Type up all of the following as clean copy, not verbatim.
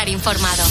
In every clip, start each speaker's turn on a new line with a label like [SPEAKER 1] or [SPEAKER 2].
[SPEAKER 1] informado.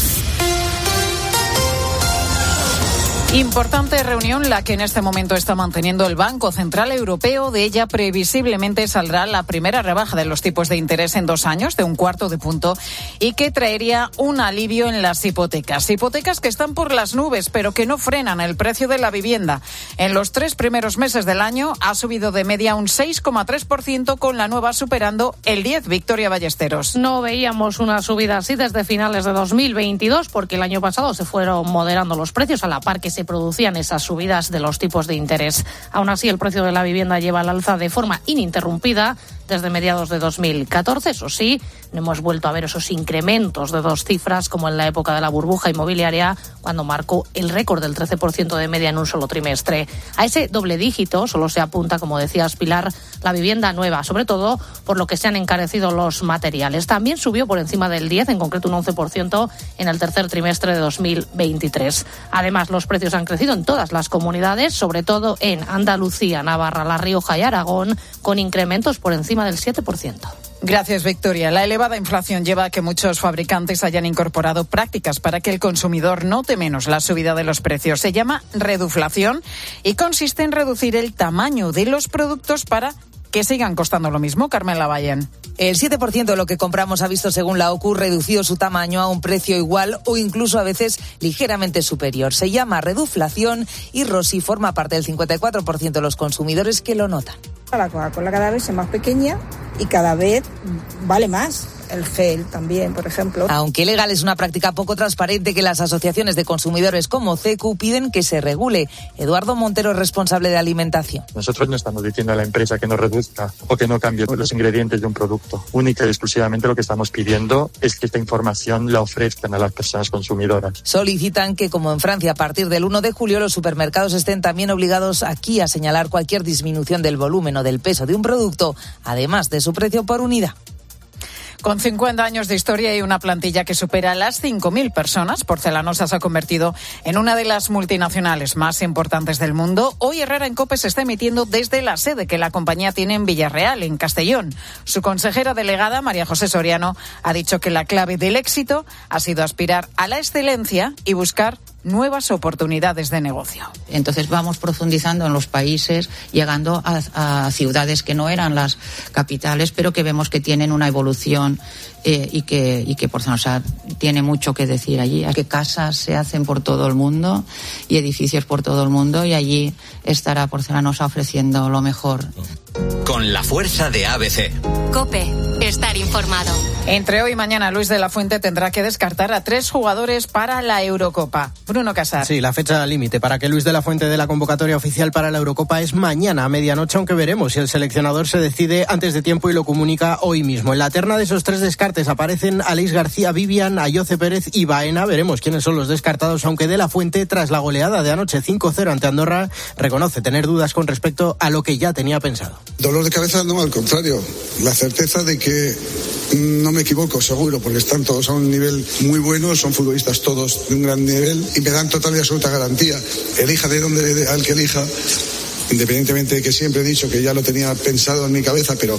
[SPEAKER 2] Importante reunión la que en este momento está manteniendo el Banco Central Europeo. De ella previsiblemente saldrá la primera rebaja de los tipos de interés en 2 años, de 1/4 de punto, y que traería un alivio en las hipotecas. Hipotecas que están por las nubes, pero que no frenan el precio de la vivienda. En los 3 primeros meses del año ha subido de media un 6,3%, con la nueva superando el 10%. Victoria Ballesteros.
[SPEAKER 3] No veíamos una subida así desde finales de 2022, porque el año pasado se fueron moderando los precios a la par que se producían esas subidas de los tipos de interés. Aún así, el precio de la vivienda lleva al alza de forma ininterrumpida desde mediados de 2014. Eso sí, no hemos vuelto a ver esos incrementos de 2 cifras como en la época de la burbuja inmobiliaria, cuando marcó el récord del 13% de media en un solo trimestre. A ese doble dígito solo se apunta, como decías Pilar, la vivienda nueva, sobre todo por lo que se han encarecido los materiales. También subió por encima del 10%, en concreto un 11% en el tercer trimestre de 2023. Además, los precios han crecido en todas las comunidades, sobre todo en Andalucía, Navarra, La Rioja y Aragón, con incrementos por encima del 7%.
[SPEAKER 2] Gracias, Victoria. La elevada inflación lleva a que muchos fabricantes hayan incorporado prácticas para que el consumidor note menos la subida de los precios. Se llama reduflación y consiste en reducir el tamaño de los productos para que sigan costando lo mismo. Carmen Lavallén.
[SPEAKER 4] El 7% de lo que compramos ha visto, según la OCU, reducido su tamaño a un precio igual o incluso a veces ligeramente superior. Se llama reduflación y Rosy forma parte del 54% de los consumidores que lo notan.
[SPEAKER 5] La Coca-Cola cada vez es más pequeña y cada vez vale más. El gel también, por ejemplo.
[SPEAKER 4] Aunque legal, es una práctica poco transparente que las asociaciones de consumidores como CECU piden que se regule. Eduardo Montero es responsable de alimentación.
[SPEAKER 6] Nosotros no estamos diciendo a la empresa que no reduzca o que no cambie los ingredientes de un producto. Única y exclusivamente lo que estamos pidiendo es que esta información la ofrezcan a las personas consumidoras.
[SPEAKER 4] Solicitan que, como en Francia, a partir del 1 de julio, los supermercados estén también obligados aquí a señalar cualquier disminución del volumen o del peso de un producto, además de su precio por unidad.
[SPEAKER 2] Con 50 años de historia y una plantilla que supera las 5.000 personas, Porcelanosa se ha convertido en una de las multinacionales más importantes del mundo. Hoy Herrera en COPE se está emitiendo desde la sede que la compañía tiene en Villarreal, en Castellón. Su consejera delegada, María José Soriano, ha dicho que la clave del éxito ha sido aspirar a la excelencia y buscar nuevas oportunidades de negocio.
[SPEAKER 7] Entonces vamos profundizando en los países, llegando a ciudades que no eran las capitales, pero que vemos que tienen una evolución y que Porcelanosa tiene mucho que decir allí. Que casas se hacen por todo el mundo y edificios por todo el mundo, y allí estará Porcelanosa ofreciendo lo mejor.
[SPEAKER 8] Con la fuerza de ABC.
[SPEAKER 1] COPE, estar informado.
[SPEAKER 2] Entre hoy y mañana, Luis de la Fuente tendrá que descartar a 3 jugadores para la Eurocopa. Bruno Casar.
[SPEAKER 9] Sí, la fecha límite para que Luis de la Fuente dé la convocatoria oficial para la Eurocopa es mañana a medianoche, aunque veremos si el seleccionador se decide antes de tiempo y lo comunica hoy mismo. En la terna de esos 3 descartes aparecen Aleix García, Vivian, Ayoce Pérez y Baena. Veremos quiénes son los descartados, aunque de la Fuente, tras la goleada de anoche 5-0 ante Andorra, reconoce tener dudas con respecto a lo que ya tenía pensado.
[SPEAKER 10] Dolor de cabeza no, al contrario, la certeza de que no me equivoco, seguro, porque están todos a un nivel muy bueno, son futbolistas todos de un gran nivel y me dan total y absoluta garantía. Elija al que elija, independientemente de que siempre he dicho que ya lo tenía pensado en mi cabeza, pero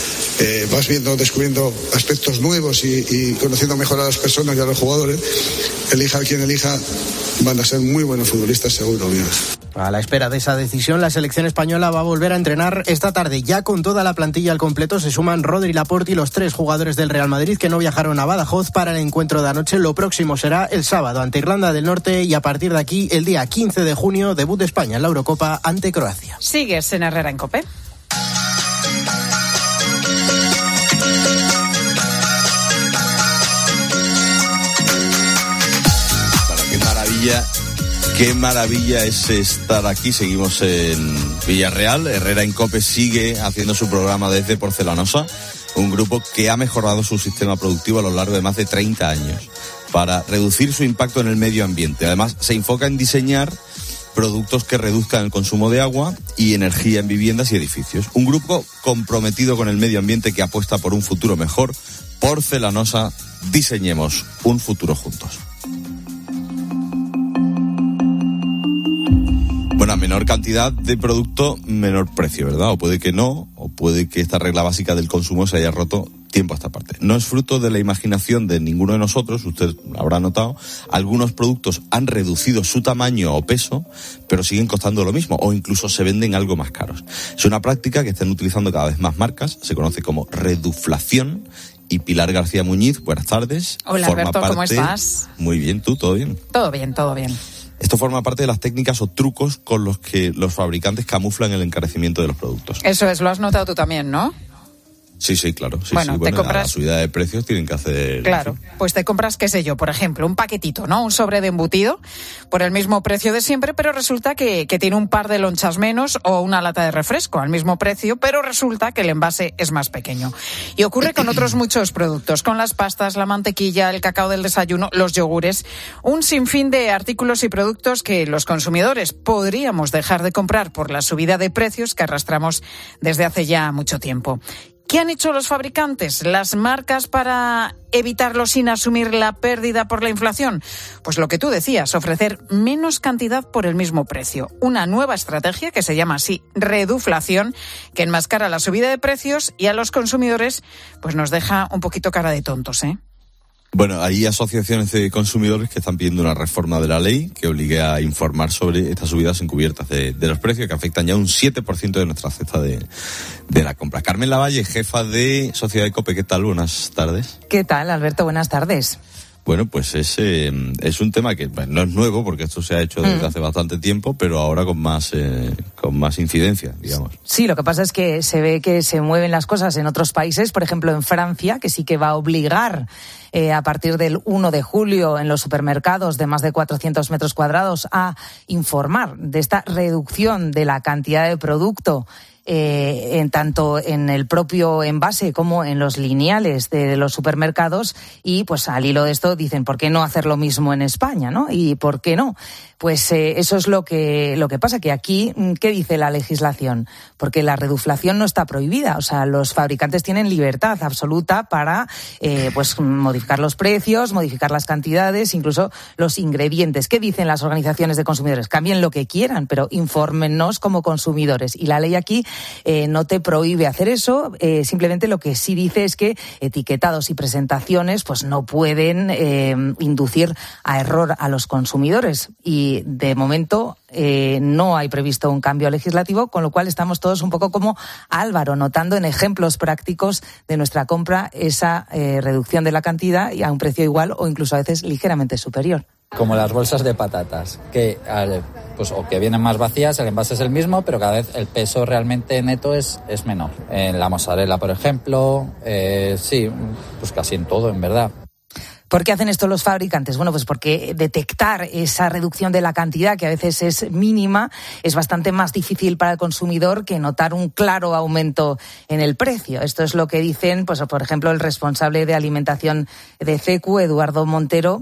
[SPEAKER 10] vas descubriendo aspectos nuevos y conociendo mejor a las personas y a los jugadores. Elija a quien elija, van a ser muy buenos futbolistas, seguro, mío.
[SPEAKER 9] A la espera de esa decisión, la selección española va a volver a entrenar esta tarde. Ya con toda la plantilla al completo se suman Rodri, Laporte y los 3 jugadores del Real Madrid que no viajaron a Badajoz para el encuentro de anoche. Lo próximo será el sábado ante Irlanda del Norte y a partir de aquí, el día 15 de junio, debut de España en la Eurocopa ante Croacia.
[SPEAKER 2] Sigues en Herrera en COPE.
[SPEAKER 11] Qué maravilla es estar aquí. Seguimos en Villarreal. Herrera en COPE sigue haciendo su programa desde Porcelanosa, un grupo que ha mejorado su sistema productivo a lo largo de más de 30 años para reducir su impacto en el medio ambiente. Además, se enfoca en diseñar productos que reduzcan el consumo de agua y energía en viviendas y edificios. Un grupo comprometido con el medio ambiente que apuesta por un futuro mejor. Porcelanosa, diseñemos un futuro juntos. Bueno, a menor cantidad de producto, menor precio, ¿verdad? O puede que no, o puede que esta regla básica del consumo se haya roto tiempo a esta parte. No es fruto de la imaginación de ninguno de nosotros, usted habrá notado, algunos productos han reducido su tamaño o peso, pero siguen costando lo mismo, o incluso se venden algo más caros. Es una práctica que están utilizando cada vez más marcas, se conoce como reduflación. Y Pilar García Muñiz, buenas tardes.
[SPEAKER 2] Hola Alberto, ¿cómo estás?
[SPEAKER 11] Muy bien, ¿tú? ¿Todo bien?
[SPEAKER 2] Todo bien, todo bien.
[SPEAKER 11] Esto forma parte de las técnicas o trucos con los que los fabricantes camuflan el encarecimiento de los productos.
[SPEAKER 2] Eso es, lo has notado tú también, ¿no?
[SPEAKER 11] Sí, claro.
[SPEAKER 2] Bueno,
[SPEAKER 11] te compras... la subida de precios tienen que hacer...
[SPEAKER 2] Claro, pues te compras, qué sé yo, por ejemplo, un paquetito, ¿no? Un sobre de embutido por el mismo precio de siempre, pero resulta que tiene un par de lonchas menos o una lata de refresco al mismo precio, pero resulta que el envase es más pequeño. Y ocurre con otros muchos productos, con las pastas, la mantequilla, el cacao del desayuno, los yogures, un sinfín de artículos y productos que los consumidores podríamos dejar de comprar por la subida de precios que arrastramos desde hace ya mucho tiempo. ¿Qué han hecho los fabricantes, las marcas, para evitarlo sin asumir la pérdida por la inflación? Pues lo que tú decías, ofrecer menos cantidad por el mismo precio. Una nueva estrategia que se llama así reduflación, que enmascara la subida de precios y a los consumidores pues nos deja un poquito cara de tontos, ¿eh?
[SPEAKER 11] Bueno, hay asociaciones de consumidores que están pidiendo una reforma de la ley que obligue a informar sobre estas subidas encubiertas de los precios que afectan ya un 7% de nuestra cesta de la compra. Carmen Lavalle, jefa de Sociedad Ecope, ¿qué tal? Buenas tardes.
[SPEAKER 4] ¿Qué tal, Alberto? Buenas tardes.
[SPEAKER 11] Bueno, pues es un tema que no es nuevo porque esto se ha hecho desde hace bastante tiempo, pero ahora con más incidencia, digamos.
[SPEAKER 4] Sí, lo que pasa es que se ve que se mueven las cosas en otros países, por ejemplo en Francia, que sí que va a obligar a partir del 1 de julio en los supermercados de más de 400 metros cuadrados a informar de esta reducción de la cantidad de producto tanto en el propio envase como en los lineales de los supermercados, y pues al hilo de esto dicen, ¿por qué no hacer lo mismo en España, no? ¿Y por qué no? Pues eso es lo que pasa, que aquí, ¿qué dice la legislación? Porque la reduflación no está prohibida, o sea, los fabricantes tienen libertad absoluta para pues modificar los precios, modificar las cantidades, incluso los ingredientes. ¿Qué dicen las organizaciones de consumidores? Cambien lo que quieran, pero infórmennos como consumidores. Y la ley aquí no te prohíbe hacer eso, simplemente lo que sí dice es que etiquetados y presentaciones pues no pueden inducir a error a los consumidores, y de momento no hay previsto un cambio legislativo, con lo cual estamos todos un poco como Álvaro, notando en ejemplos prácticos de nuestra compra esa reducción de la cantidad y a un precio igual o incluso a veces ligeramente superior.
[SPEAKER 12] Como las bolsas de patatas, que pues o que vienen más vacías, el envase es el mismo, pero cada vez el peso realmente neto es menor. En la mozzarella, por ejemplo, sí, pues casi en todo, en verdad.
[SPEAKER 4] ¿Por qué hacen esto los fabricantes? Bueno, pues porque detectar esa reducción de la cantidad, que a veces es mínima, es bastante más difícil para el consumidor que notar un claro aumento en el precio. Esto es lo que dicen, pues por ejemplo, el responsable de alimentación de CECU, Eduardo Montero.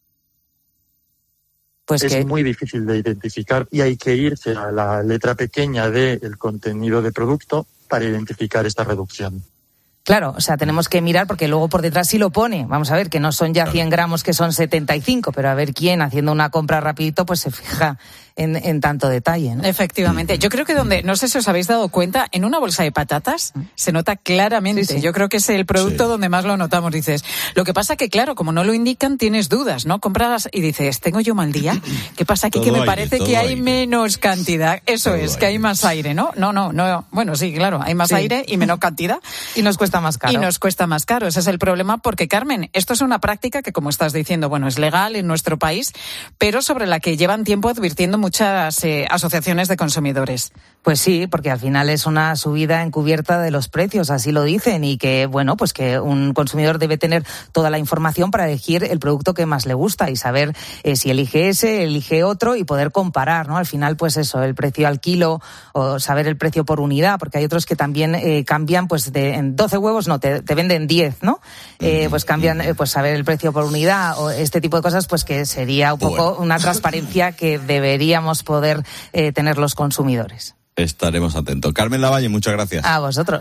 [SPEAKER 4] Pues
[SPEAKER 6] es muy difícil de identificar y hay que irse a la letra pequeña del contenido de producto para identificar esta reducción.
[SPEAKER 4] Claro, o sea, tenemos que mirar porque luego por detrás sí lo pone. Vamos a ver, que no son ya 100 gramos, que son 75, pero a ver quién haciendo una compra rapidito pues se fija en tanto detalle, ¿no?
[SPEAKER 2] Efectivamente. Yo creo que no sé si os habéis dado cuenta, en una bolsa de patatas se nota claramente. Sí. Yo creo que es el producto donde más lo notamos, dices. Lo que pasa que, claro, como no lo indican, tienes dudas, ¿no? Compras y dices, ¿tengo yo mal día? ¿Qué pasa aquí? Que me parece que hay menos cantidad. Eso es, que hay más aire, ¿no? No. Bueno, sí, claro, hay más aire y menos cantidad.
[SPEAKER 4] Y nos cuesta más caro.
[SPEAKER 2] Y nos cuesta más caro. Ese es el problema porque, Carmen, esto es una práctica que, como estás diciendo, bueno, es legal en nuestro país, pero sobre la que llevan tiempo advirtiendo muchas asociaciones de consumidores.
[SPEAKER 4] Pues sí, porque al final es una subida encubierta de los precios, así lo dicen, y que, bueno, pues que un consumidor debe tener toda la información para elegir el producto que más le gusta y saber si elige ese, elige otro y poder comparar, ¿no? Al final, pues eso, el precio al kilo o saber el precio por unidad, porque hay otros que también cambian, pues en 12 huevos no, te venden 10, ¿no? Pues cambian, pues saber el precio por unidad o este tipo de cosas, pues que sería un poco una transparencia que deberíamos poder tener los consumidores.
[SPEAKER 11] Estaremos atentos. Carmen Lavalle, muchas gracias.
[SPEAKER 4] A vosotros.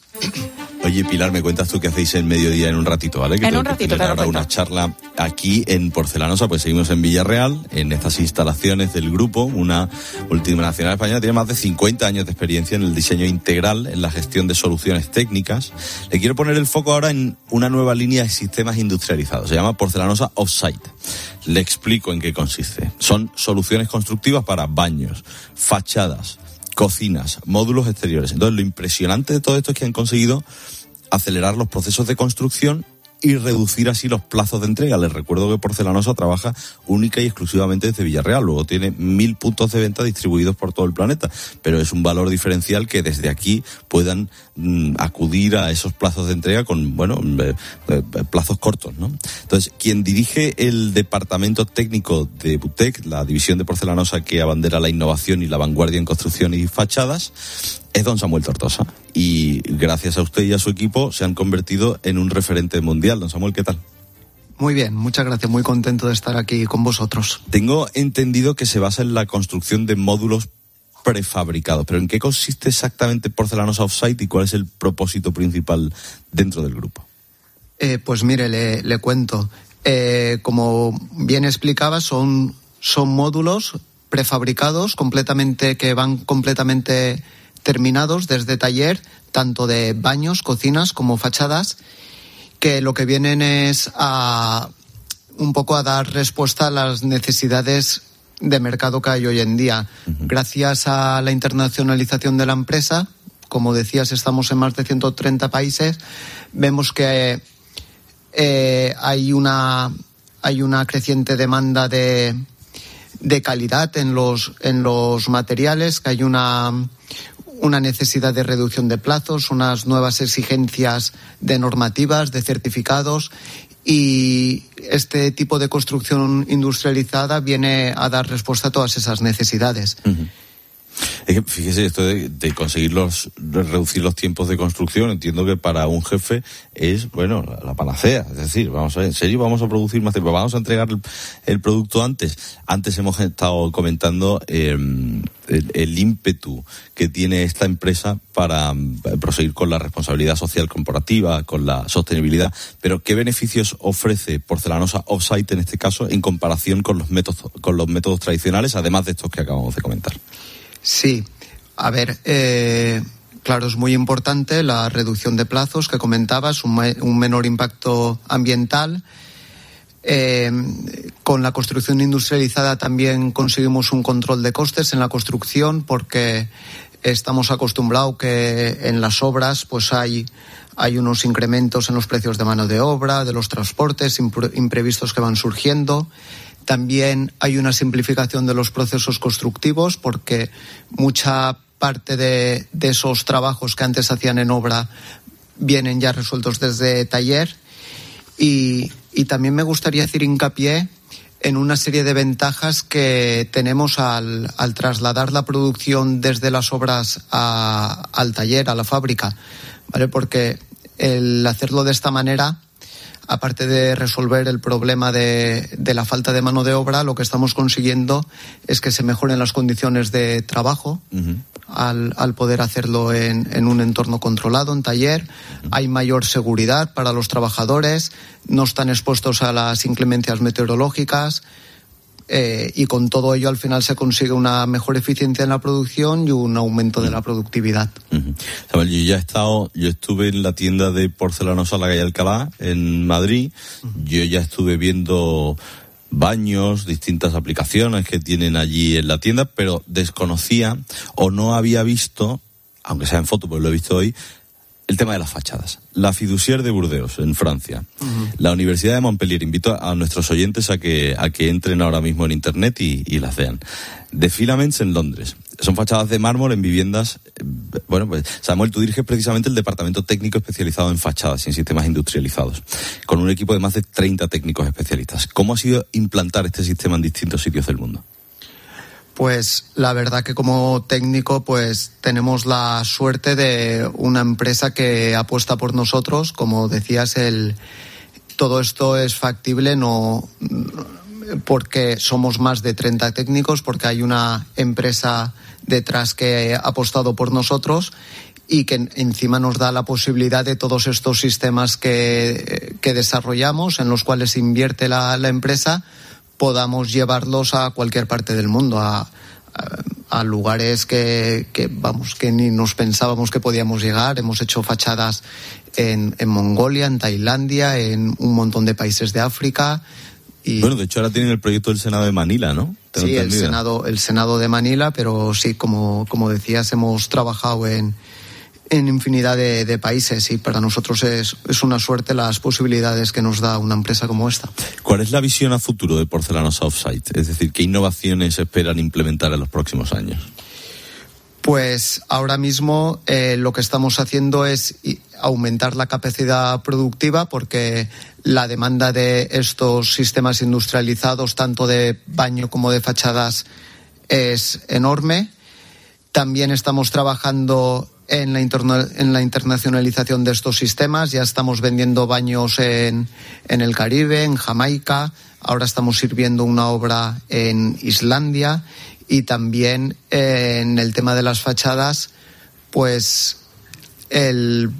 [SPEAKER 11] Oye, Pilar, me cuentas tú qué hacéis en mediodía en un ratito, ¿vale? Que
[SPEAKER 2] en un ratito,
[SPEAKER 11] claro. Ahora una charla aquí en Porcelanosa, pues seguimos en Villarreal, en estas instalaciones del grupo, una multinacional española, tiene más de 50 años de experiencia en el diseño integral, en la gestión de soluciones técnicas. Le quiero poner el foco ahora en una nueva línea de sistemas industrializados, se llama Porcelanosa Offsite. Le explico en qué consiste. Son soluciones constructivas para baños, fachadas, cocinas, módulos exteriores. Entonces, lo impresionante de todo esto es que han conseguido acelerar los procesos de construcción y reducir así los plazos de entrega. Les recuerdo que Porcelanosa trabaja única y exclusivamente desde Villarreal. Luego tiene 1.000 puntos de venta distribuidos por todo el planeta, pero es un valor diferencial que desde aquí puedan acudir a esos plazos de entrega con, plazos cortos, ¿no? Entonces, quien dirige el departamento técnico de Butec, la división de Porcelanosa que abandera la innovación y la vanguardia en construcción y fachadas, es don Samuel Tortosa, y gracias a usted y a su equipo se han convertido en un referente mundial. Don Samuel, ¿qué tal?
[SPEAKER 13] Muy bien, muchas gracias, muy contento de estar aquí con vosotros.
[SPEAKER 11] Tengo entendido que se basa en la construcción de módulos prefabricados, pero ¿en qué consiste exactamente Porcelanosa Offsite y cuál es el propósito principal dentro del grupo?
[SPEAKER 13] Pues mire, le cuento. Como bien explicaba, son módulos prefabricados que van completamente terminados desde taller, tanto de baños, cocinas como fachadas, que lo que vienen es un poco a dar respuesta a las necesidades de mercado que hay hoy en día. Gracias a la internacionalización de la empresa, como decías, estamos en más de 130 países, vemos que hay una creciente demanda de calidad en los materiales, que hay una necesidad de reducción de plazos, unas nuevas exigencias de normativas, de certificados, y este tipo de construcción industrializada viene a dar respuesta a todas esas necesidades.
[SPEAKER 11] Es que, fíjese, esto de conseguir reducir los tiempos de construcción, entiendo que para un jefe es, la panacea. Es decir, en serio vamos a producir más tiempo, vamos a entregar el producto antes. Antes hemos estado comentando el ímpetu que tiene esta empresa para proseguir con la responsabilidad social corporativa, con la sostenibilidad, pero ¿qué beneficios ofrece Porcelanosa Offsite en este caso en comparación con los métodos tradicionales, además de estos que acabamos de comentar?
[SPEAKER 13] Sí, a ver, claro, es muy importante la reducción de plazos que comentabas, un menor impacto ambiental. Con la construcción industrializada también conseguimos un control de costes en la construcción, porque estamos acostumbrados que en las obras pues hay unos incrementos en los precios de mano de obra, de los transportes imprevistos que van surgiendo. También hay una simplificación de los procesos constructivos, porque mucha parte de esos trabajos que antes hacían en obra vienen ya resueltos desde taller. Y también me gustaría hacer hincapié en una serie de ventajas que tenemos al trasladar la producción desde las obras al taller, a la fábrica, ¿vale? Porque el hacerlo de esta manera, aparte de resolver el problema de la falta de mano de obra, lo que estamos consiguiendo es que se mejoren las condiciones de trabajo. Al poder hacerlo en un entorno controlado, en taller. Hay mayor seguridad para los trabajadores, no están expuestos a las inclemencias meteorológicas, y con todo ello al final se consigue una mejor eficiencia en la producción y un aumento de la productividad.
[SPEAKER 11] Yo estuve en la tienda de Porcelanosa La Calle Alcalá en Madrid. Yo ya estuve viendo baños, distintas aplicaciones que tienen allí en la tienda, pero desconocía o no había visto, aunque sea en foto, pues lo he visto hoy, el tema de las fachadas. La Fiduciaire de Burdeos, en Francia. La Universidad de Montpellier. Invito a nuestros oyentes a que entren ahora mismo en internet y las vean. The Filaments en Londres. Son fachadas de mármol en viviendas. Pues Samuel, tú diriges precisamente el departamento técnico especializado en fachadas y en sistemas industrializados, con un equipo de más de 30 técnicos especialistas. ¿Cómo ha sido implantar este sistema en distintos sitios del mundo?
[SPEAKER 13] Pues la verdad que como técnico pues tenemos la suerte de una empresa que apuesta por nosotros. Como decías, todo esto es factible no porque somos más de 30 técnicos, porque hay una empresa detrás que ha apostado por nosotros, y que encima nos da la posibilidad de todos estos sistemas que desarrollamos, en los cuales invierte la empresa, podamos llevarlos a cualquier parte del mundo, a lugares que ni nos pensábamos que podíamos llegar. Hemos hecho fachadas en Mongolia, en Tailandia, en un montón de países de África. Y
[SPEAKER 11] bueno, de hecho ahora tienen el proyecto del Senado de Manila, ¿no?
[SPEAKER 13] Sí, el Senado de Manila, pero sí, como decías, hemos trabajado en infinidad de países, y para nosotros es una suerte las posibilidades que nos da una empresa como esta.
[SPEAKER 11] ¿Cuál es la visión a futuro de Porcelanosa Offsite? Es decir, ¿qué innovaciones esperan implementar en los próximos años?
[SPEAKER 13] Pues ahora mismo lo que estamos haciendo es aumentar la capacidad productiva, porque la demanda de estos sistemas industrializados, tanto de baño como de fachadas, es enorme. También estamos trabajando en la internacionalización de estos sistemas. Ya estamos vendiendo baños en el Caribe, en Jamaica. Ahora estamos sirviendo una obra en Islandia. Y también en el tema de las fachadas, pues el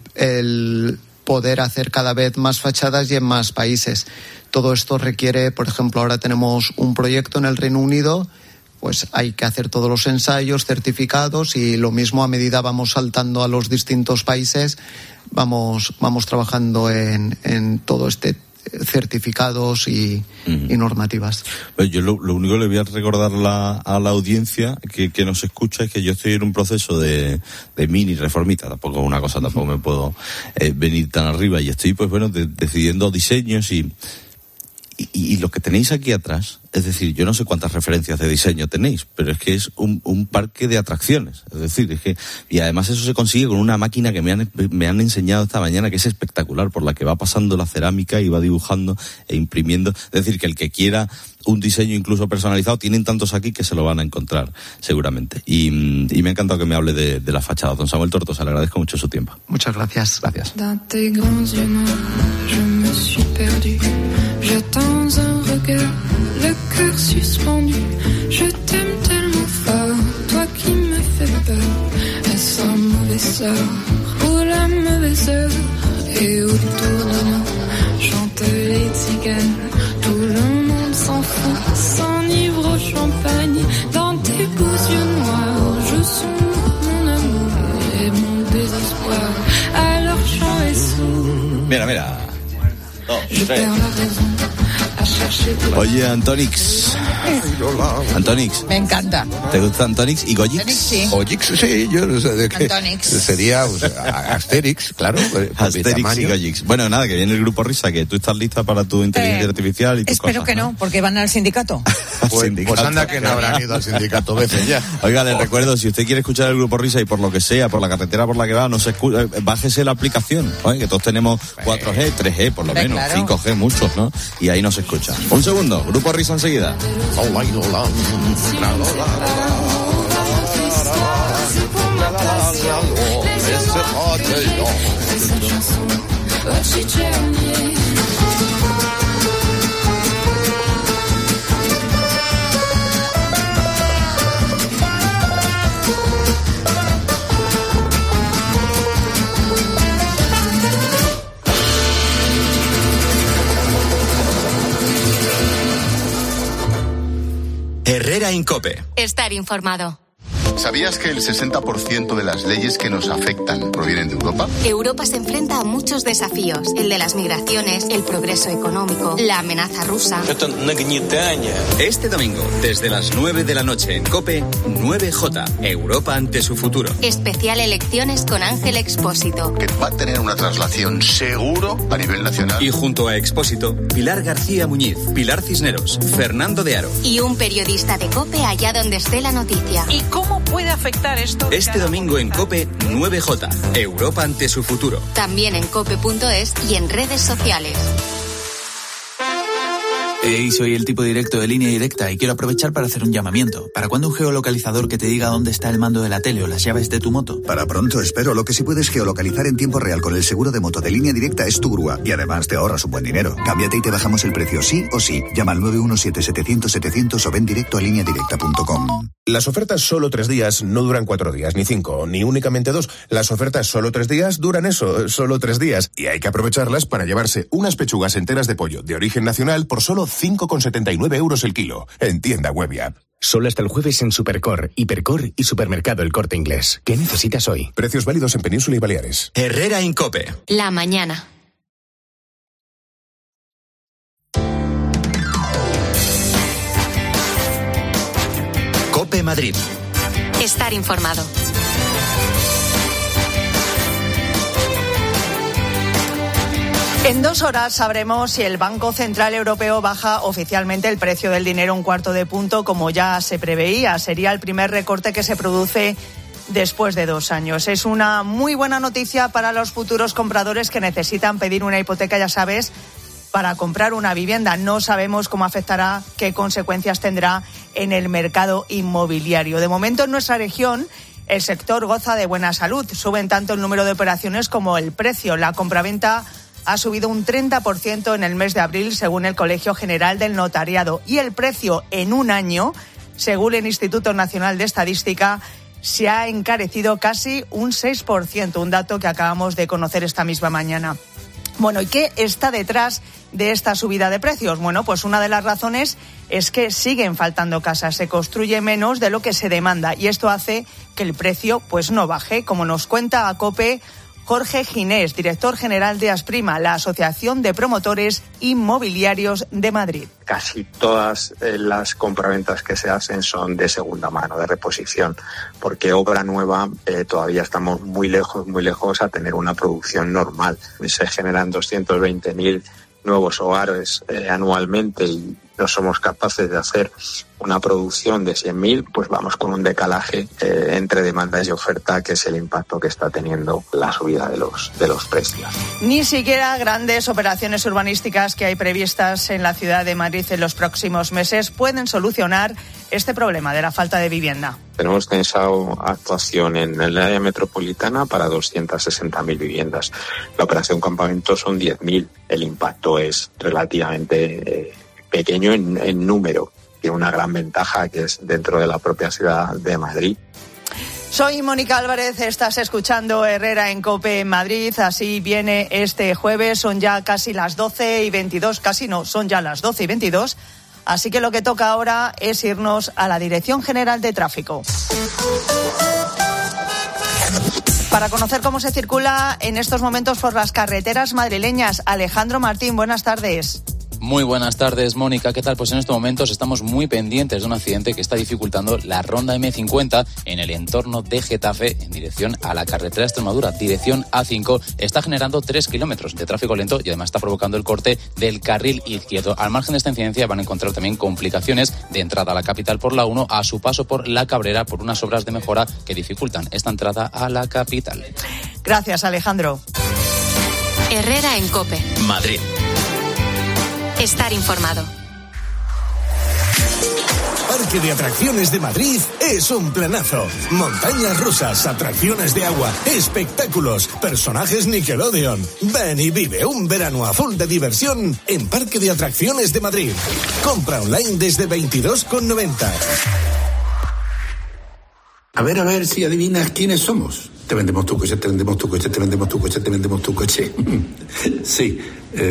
[SPEAKER 13] poder hacer cada vez más fachadas y en más países. Todo esto requiere, por ejemplo, ahora tenemos un proyecto en el Reino Unido, pues hay que hacer todos los ensayos, certificados, y lo mismo a medida vamos saltando a los distintos países, vamos trabajando en todo este certificados y normativas.
[SPEAKER 11] Yo lo único que le voy a recordar a la audiencia que nos escucha es que yo estoy en un proceso de mini reformita, tampoco me puedo venir tan arriba, y estoy decidiendo diseños y lo que tenéis aquí atrás, es decir, yo no sé cuántas referencias de diseño tenéis, pero es que es un parque de atracciones, es decir, y además eso se consigue con una máquina que me han enseñado esta mañana, que es espectacular, por la que va pasando la cerámica y va dibujando e imprimiendo. Es decir, que el que quiera un diseño incluso personalizado, tienen tantos aquí que se lo van a encontrar seguramente. Y me ha encantado que me hable de la fachada. Don Samuel Tortosa, le agradezco mucho su tiempo.
[SPEAKER 13] Muchas gracias.
[SPEAKER 11] Gracias.
[SPEAKER 14] J'attends un regard, le cœur suspendu. Je t'aime tellement fort, toi qui me fais peur. Est-ce un mauvais sort ou la mauvaise heure? Et autour de nous chantent les tziganes. Tout le monde s'en fout, s'enivre au champagne. Dans tes beaux yeux noirs, je sonde mon amour et mon désespoir. Alors chant est sourd.
[SPEAKER 11] Mira.
[SPEAKER 14] Je perds la raison.
[SPEAKER 11] Oye, Antonix.
[SPEAKER 15] Me encanta.
[SPEAKER 11] ¿Te gusta Antonix y Goyix?
[SPEAKER 15] Antonix, sí.
[SPEAKER 16] Goyix, sí, yo no sé de qué.
[SPEAKER 15] Antonix.
[SPEAKER 16] Sería Asterix, claro.
[SPEAKER 11] Asterix y Goyix. Bueno, nada, que viene el Grupo Risa, que tú estás lista para tu inteligencia artificial y tus
[SPEAKER 15] espero
[SPEAKER 11] cosas,
[SPEAKER 15] que no, porque van al sindicato.
[SPEAKER 16] Pues anda que no habrán ido al sindicato veces ya.
[SPEAKER 11] Oiga, les recuerdo, si usted quiere escuchar el Grupo Risa y por lo que sea, por la carretera por la que va, no se escucha, bájese la aplicación. Oye, que todos tenemos 4G, 3G por lo menos,
[SPEAKER 15] claro.
[SPEAKER 11] 5G muchos, ¿no? Y ahí no se escucha. Un segundo, Grupo Risa enseguida.
[SPEAKER 8] Herrera en COPE.
[SPEAKER 1] Estar informado.
[SPEAKER 17] ¿Sabías que el 60% de las leyes que nos afectan provienen de Europa?
[SPEAKER 1] Europa se enfrenta a muchos desafíos. El de las migraciones, el progreso económico, la amenaza rusa.
[SPEAKER 8] Este domingo, desde las 9 de la noche en COPE, 9J, Europa ante su futuro.
[SPEAKER 1] Especial elecciones con Ángel Expósito.
[SPEAKER 17] Que va a tener una traslación seguro a nivel nacional.
[SPEAKER 8] Y junto a Expósito, Pilar García Muñiz, Pilar Cisneros, Fernando de Aro.
[SPEAKER 1] Y un periodista de COPE allá donde esté la noticia.
[SPEAKER 2] ¿Y cómo puede afectar esto?
[SPEAKER 8] Este domingo en COPE, 9J, Europa ante su futuro.
[SPEAKER 1] También en cope.es y en redes sociales.
[SPEAKER 18] Soy el tipo directo de Línea Directa y quiero aprovechar para hacer un llamamiento. ¿Para cuándo un geolocalizador que te diga dónde está el mando de la tele o las llaves de tu moto?
[SPEAKER 19] Para pronto, espero. Lo que sí puedes geolocalizar en tiempo real con el seguro de moto de Línea Directa es tu grúa. Y además te ahorras un buen dinero. Cámbiate y te bajamos el precio sí o sí. Llama al 917-700-700 o ven directo a lineadirecta.com.
[SPEAKER 20] Las ofertas solo 3 días no duran 4 días, ni 5, ni únicamente 2. Las ofertas solo 3 días duran eso, solo 3 días. Y hay que aprovecharlas para llevarse unas pechugas enteras de pollo de origen nacional por solo 5,79 euros el kilo. En tienda web y app.
[SPEAKER 21] Solo hasta el jueves en Supercor, Hipercor y Supermercado El Corte Inglés. ¿Qué necesitas hoy?
[SPEAKER 20] Precios válidos en Península y Baleares.
[SPEAKER 8] Herrera en COPE.
[SPEAKER 1] La mañana.
[SPEAKER 8] COPE Madrid.
[SPEAKER 1] Estar informado.
[SPEAKER 22] En 2 horas sabremos si el Banco Central Europeo baja oficialmente el precio del dinero 1/4 punto, como ya se preveía. Sería el primer recorte que se produce después de 2 años. Es una muy buena noticia para los futuros compradores que necesitan pedir una hipoteca, ya sabes, para comprar una vivienda. No sabemos cómo afectará, qué consecuencias tendrá en el mercado inmobiliario. De momento, en nuestra región, el sector goza de buena salud. Suben tanto el número de operaciones como el precio. La compraventa ha subido un 30% en el mes de abril, según el Colegio General del Notariado. Y el precio en un año, según el Instituto Nacional de Estadística, se ha encarecido casi un 6%, un dato que acabamos de conocer esta misma mañana. Bueno, ¿y qué está detrás de esta subida de precios? Bueno, pues una de las razones es que siguen faltando casas, se construye menos de lo que se demanda y esto hace que el precio pues no baje, como nos cuenta a COPE Jorge Ginés, director general de Asprima, la Asociación de Promotores Inmobiliarios de Madrid.
[SPEAKER 23] Casi todas las compraventas que se hacen son de segunda mano, de reposición, porque obra nueva todavía estamos muy lejos a tener una producción normal. Se generan 220.000 nuevos hogares anualmente y no somos capaces de hacer una producción de 100.000, pues vamos con un decalaje entre demandas y oferta, que es el impacto que está teniendo la subida de los precios.
[SPEAKER 22] Ni siquiera grandes operaciones urbanísticas que hay previstas en la ciudad de Madrid en los próximos meses pueden solucionar este problema de la falta de vivienda.
[SPEAKER 23] Tenemos pensado actuación en el área metropolitana para 260.000 viviendas. La operación campamento son 10.000. El impacto es relativamente pequeño en número. Tiene una gran ventaja, que es dentro de la propia ciudad de Madrid.
[SPEAKER 22] Soy Mónica Álvarez, estás escuchando Herrera en COPE Madrid. Así viene este jueves, son ya casi las 12:22, son ya las 12:22. Así que lo que toca ahora es irnos a la Dirección General de Tráfico para conocer cómo se circula en estos momentos por las carreteras madrileñas. Alejandro Martín, buenas tardes.
[SPEAKER 24] Muy buenas tardes, Mónica. ¿Qué tal? Pues en estos momentos estamos muy pendientes de un accidente que está dificultando la ronda M50 en el entorno de Getafe en dirección a la carretera de Extremadura, dirección A5. Está generando 3 kilómetros de tráfico lento y además está provocando el corte del carril izquierdo. Al margen de esta incidencia van a encontrar también complicaciones de entrada a la capital por la 1 a su paso por La Cabrera por unas obras de mejora que dificultan esta entrada a la capital.
[SPEAKER 22] Gracias, Alejandro.
[SPEAKER 1] Herrera en COPE.
[SPEAKER 8] Madrid.
[SPEAKER 1] Estar informado.
[SPEAKER 25] Parque de Atracciones de Madrid es un planazo. Montañas rusas, atracciones de agua, espectáculos, personajes Nickelodeon. Ven y vive un verano a full de diversión en Parque de Atracciones de Madrid. Compra online desde 22,90.
[SPEAKER 26] A ver si adivinas quiénes somos. Te vendemos tu coche, te vendemos tu coche, te vendemos tu coche, te vendemos tu coche. Sí,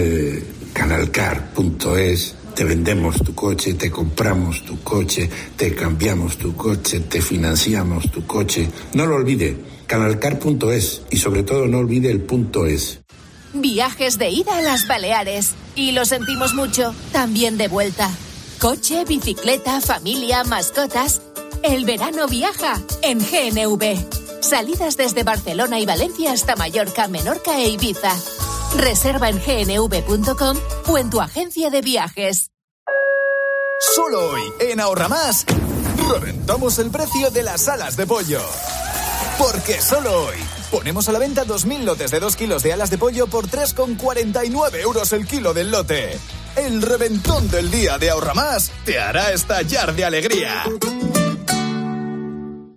[SPEAKER 26] Canalcar.es, te vendemos tu coche, te compramos tu coche, te cambiamos tu coche, te financiamos tu coche. No lo olvide, Canalcar.es y sobre todo no olvide el .es.
[SPEAKER 27] Viajes de ida a las Baleares y lo sentimos mucho, también de vuelta. Coche, bicicleta, familia, mascotas. El verano viaja en GNV. Salidas desde Barcelona y Valencia hasta Mallorca, Menorca e Ibiza. Reserva en gnv.com o en tu agencia de viajes.
[SPEAKER 28] Solo hoy, en Ahorra Más, reventamos el precio de las alas de pollo. Porque solo hoy ponemos a la venta 2.000 lotes de 2 kilos de alas de pollo por 3,49 euros el kilo del lote. El reventón del día de Ahorra Más te hará estallar de alegría.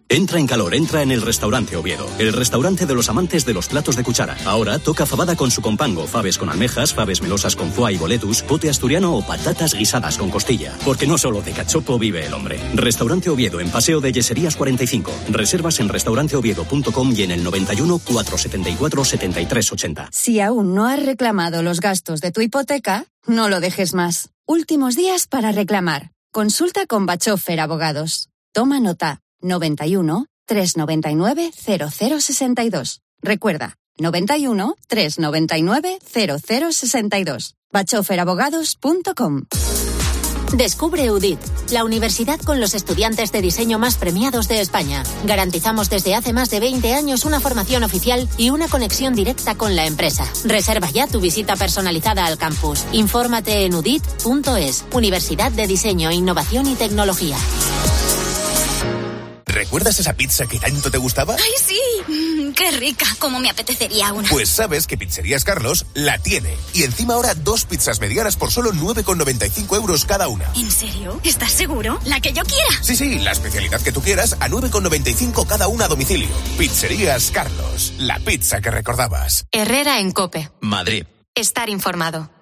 [SPEAKER 3] Entra en calor, entra en el Restaurante Oviedo, el restaurante de los amantes de los platos de cuchara. Ahora toca fabada con su compango, faves con almejas, faves melosas con foie y boletus, pote asturiano o patatas guisadas con costilla. Porque no solo de cachopo vive el hombre. Restaurante Oviedo en Paseo de Yeserías 45. Reservas en restauranteoviedo.com y en el 91 474 73 80.
[SPEAKER 4] Si aún no has reclamado los gastos de tu hipoteca, no lo dejes más. Últimos días para reclamar. Consulta con Bachofer Abogados. Toma nota. 91 399 0062. Recuerda, 91 399 0062. bachoferabogados.com.
[SPEAKER 27] Descubre UDIT, la universidad con los estudiantes de diseño más premiados de España. Garantizamos desde hace más de 20 años una formación oficial y una conexión directa con la empresa. Reserva ya tu visita personalizada al campus. Infórmate en udit.es, Universidad de Diseño, Innovación y Tecnología.
[SPEAKER 5] ¿Recuerdas esa pizza que tanto te gustaba?
[SPEAKER 6] ¡Ay, sí! ¡Qué rica! Cómo me apetecería una.
[SPEAKER 5] Pues sabes que Pizzerías Carlos la tiene. Y encima ahora 2 pizzas medianas por solo 9,95 euros cada una.
[SPEAKER 6] ¿En serio? ¿Estás seguro? ¿La que yo quiera?
[SPEAKER 5] Sí, la especialidad que tú quieras a 9,95 cada una a domicilio. Pizzerías Carlos, la pizza que recordabas.
[SPEAKER 1] Herrera en COPE.
[SPEAKER 8] Madrid.
[SPEAKER 1] Estar informado.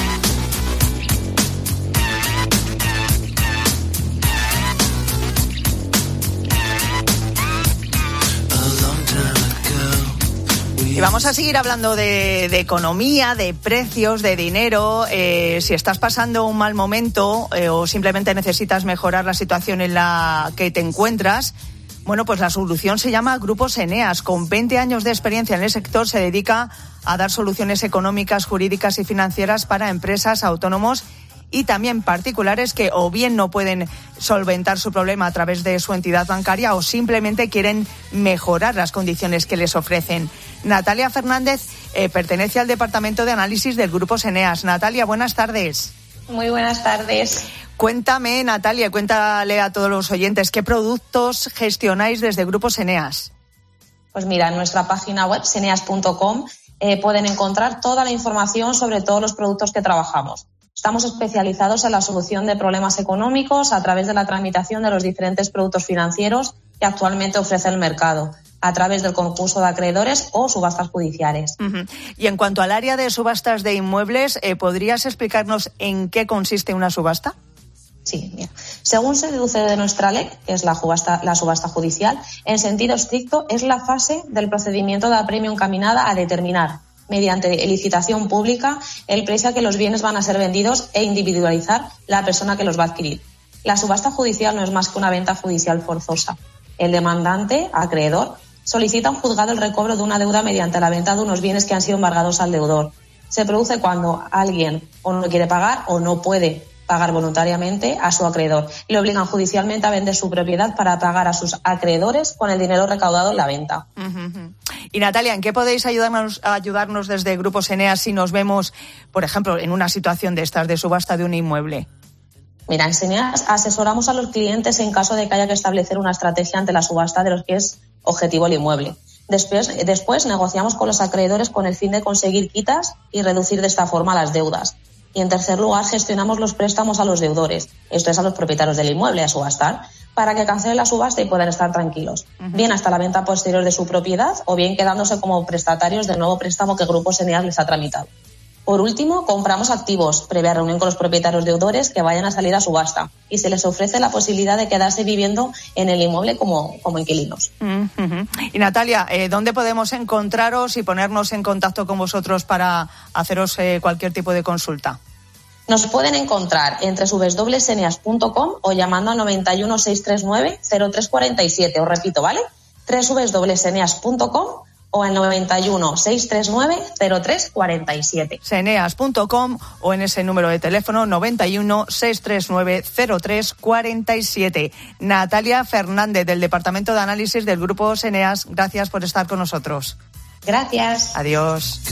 [SPEAKER 22] Y vamos a seguir hablando de economía, de precios, de dinero. Si estás pasando un mal momento o simplemente necesitas mejorar la situación en la que te encuentras, bueno, pues la solución se llama Grupos Eneas. Con 20 años de experiencia en el sector, se dedica a dar soluciones económicas, jurídicas y financieras para empresas, autónomos y también particulares que o bien no pueden solventar su problema a través de su entidad bancaria o simplemente quieren mejorar las condiciones que les ofrecen. Natalia Fernández pertenece al Departamento de Análisis del Grupo Eneas. Natalia, buenas tardes.
[SPEAKER 7] Muy buenas tardes.
[SPEAKER 22] Cuéntame, Natalia, cuéntale a todos los oyentes, ¿qué productos gestionáis desde Grupo Eneas?
[SPEAKER 7] Pues mira, en nuestra página web, eneas.com, pueden encontrar toda la información sobre todos los productos que trabajamos. Estamos especializados en la solución de problemas económicos a través de la tramitación de los diferentes productos financieros que actualmente ofrece el mercado, a través del concurso de acreedores o subastas judiciales.
[SPEAKER 22] Uh-huh. Y en cuanto al área de subastas de inmuebles, ¿podrías explicarnos en qué consiste una subasta?
[SPEAKER 7] Sí, mira. Según se deduce de nuestra ley, que es la subasta judicial, en sentido estricto es la fase del procedimiento de apremio encaminada a determinar, mediante licitación pública, el precio a que los bienes van a ser vendidos e individualizar la persona que los va a adquirir. La subasta judicial no es más que una venta judicial forzosa. El demandante, acreedor, solicita a un juzgado el recobro de una deuda mediante la venta de unos bienes que han sido embargados al deudor. Se produce cuando alguien o no quiere pagar o no puede pagar voluntariamente a su acreedor. Le obligan judicialmente a vender su propiedad para pagar a sus acreedores con el dinero recaudado en la venta.
[SPEAKER 22] Uh-huh. Y Natalia, ¿en qué podéis ayudarnos desde Grupo Eneas si nos vemos, por ejemplo, en una situación de estas de subasta de un inmueble?
[SPEAKER 7] Mira, en Eneas asesoramos a los clientes en caso de que haya que establecer una estrategia ante la subasta de los que es objetivo el inmueble. Después negociamos con los acreedores con el fin de conseguir quitas y reducir de esta forma las deudas. Y en tercer lugar, gestionamos los préstamos a los deudores, esto es a los propietarios del inmueble a subastar, para que cancelen la subasta y puedan estar tranquilos, bien hasta la venta posterior de su propiedad o bien quedándose como prestatarios del nuevo préstamo que Grupo Eneas les ha tramitado. Por último, compramos activos, previa reunión con los propietarios deudores que vayan a salir a subasta y se les ofrece la posibilidad de quedarse viviendo en el inmueble como inquilinos.
[SPEAKER 22] Uh-huh. Y Natalia, ¿dónde podemos encontraros y ponernos en contacto con vosotros para haceros cualquier tipo de consulta?
[SPEAKER 7] Nos pueden encontrar entre www.eneas.com o llamando a 91 639 0347. Os repito, ¿vale? www.eneas.com o en 91 639 0347.
[SPEAKER 22] Eneas.com o en ese número de teléfono 91 639 0347. Natalia Fernández, del Departamento de Análisis del Grupo Eneas, gracias por estar con nosotros.
[SPEAKER 7] Gracias.
[SPEAKER 22] Adiós.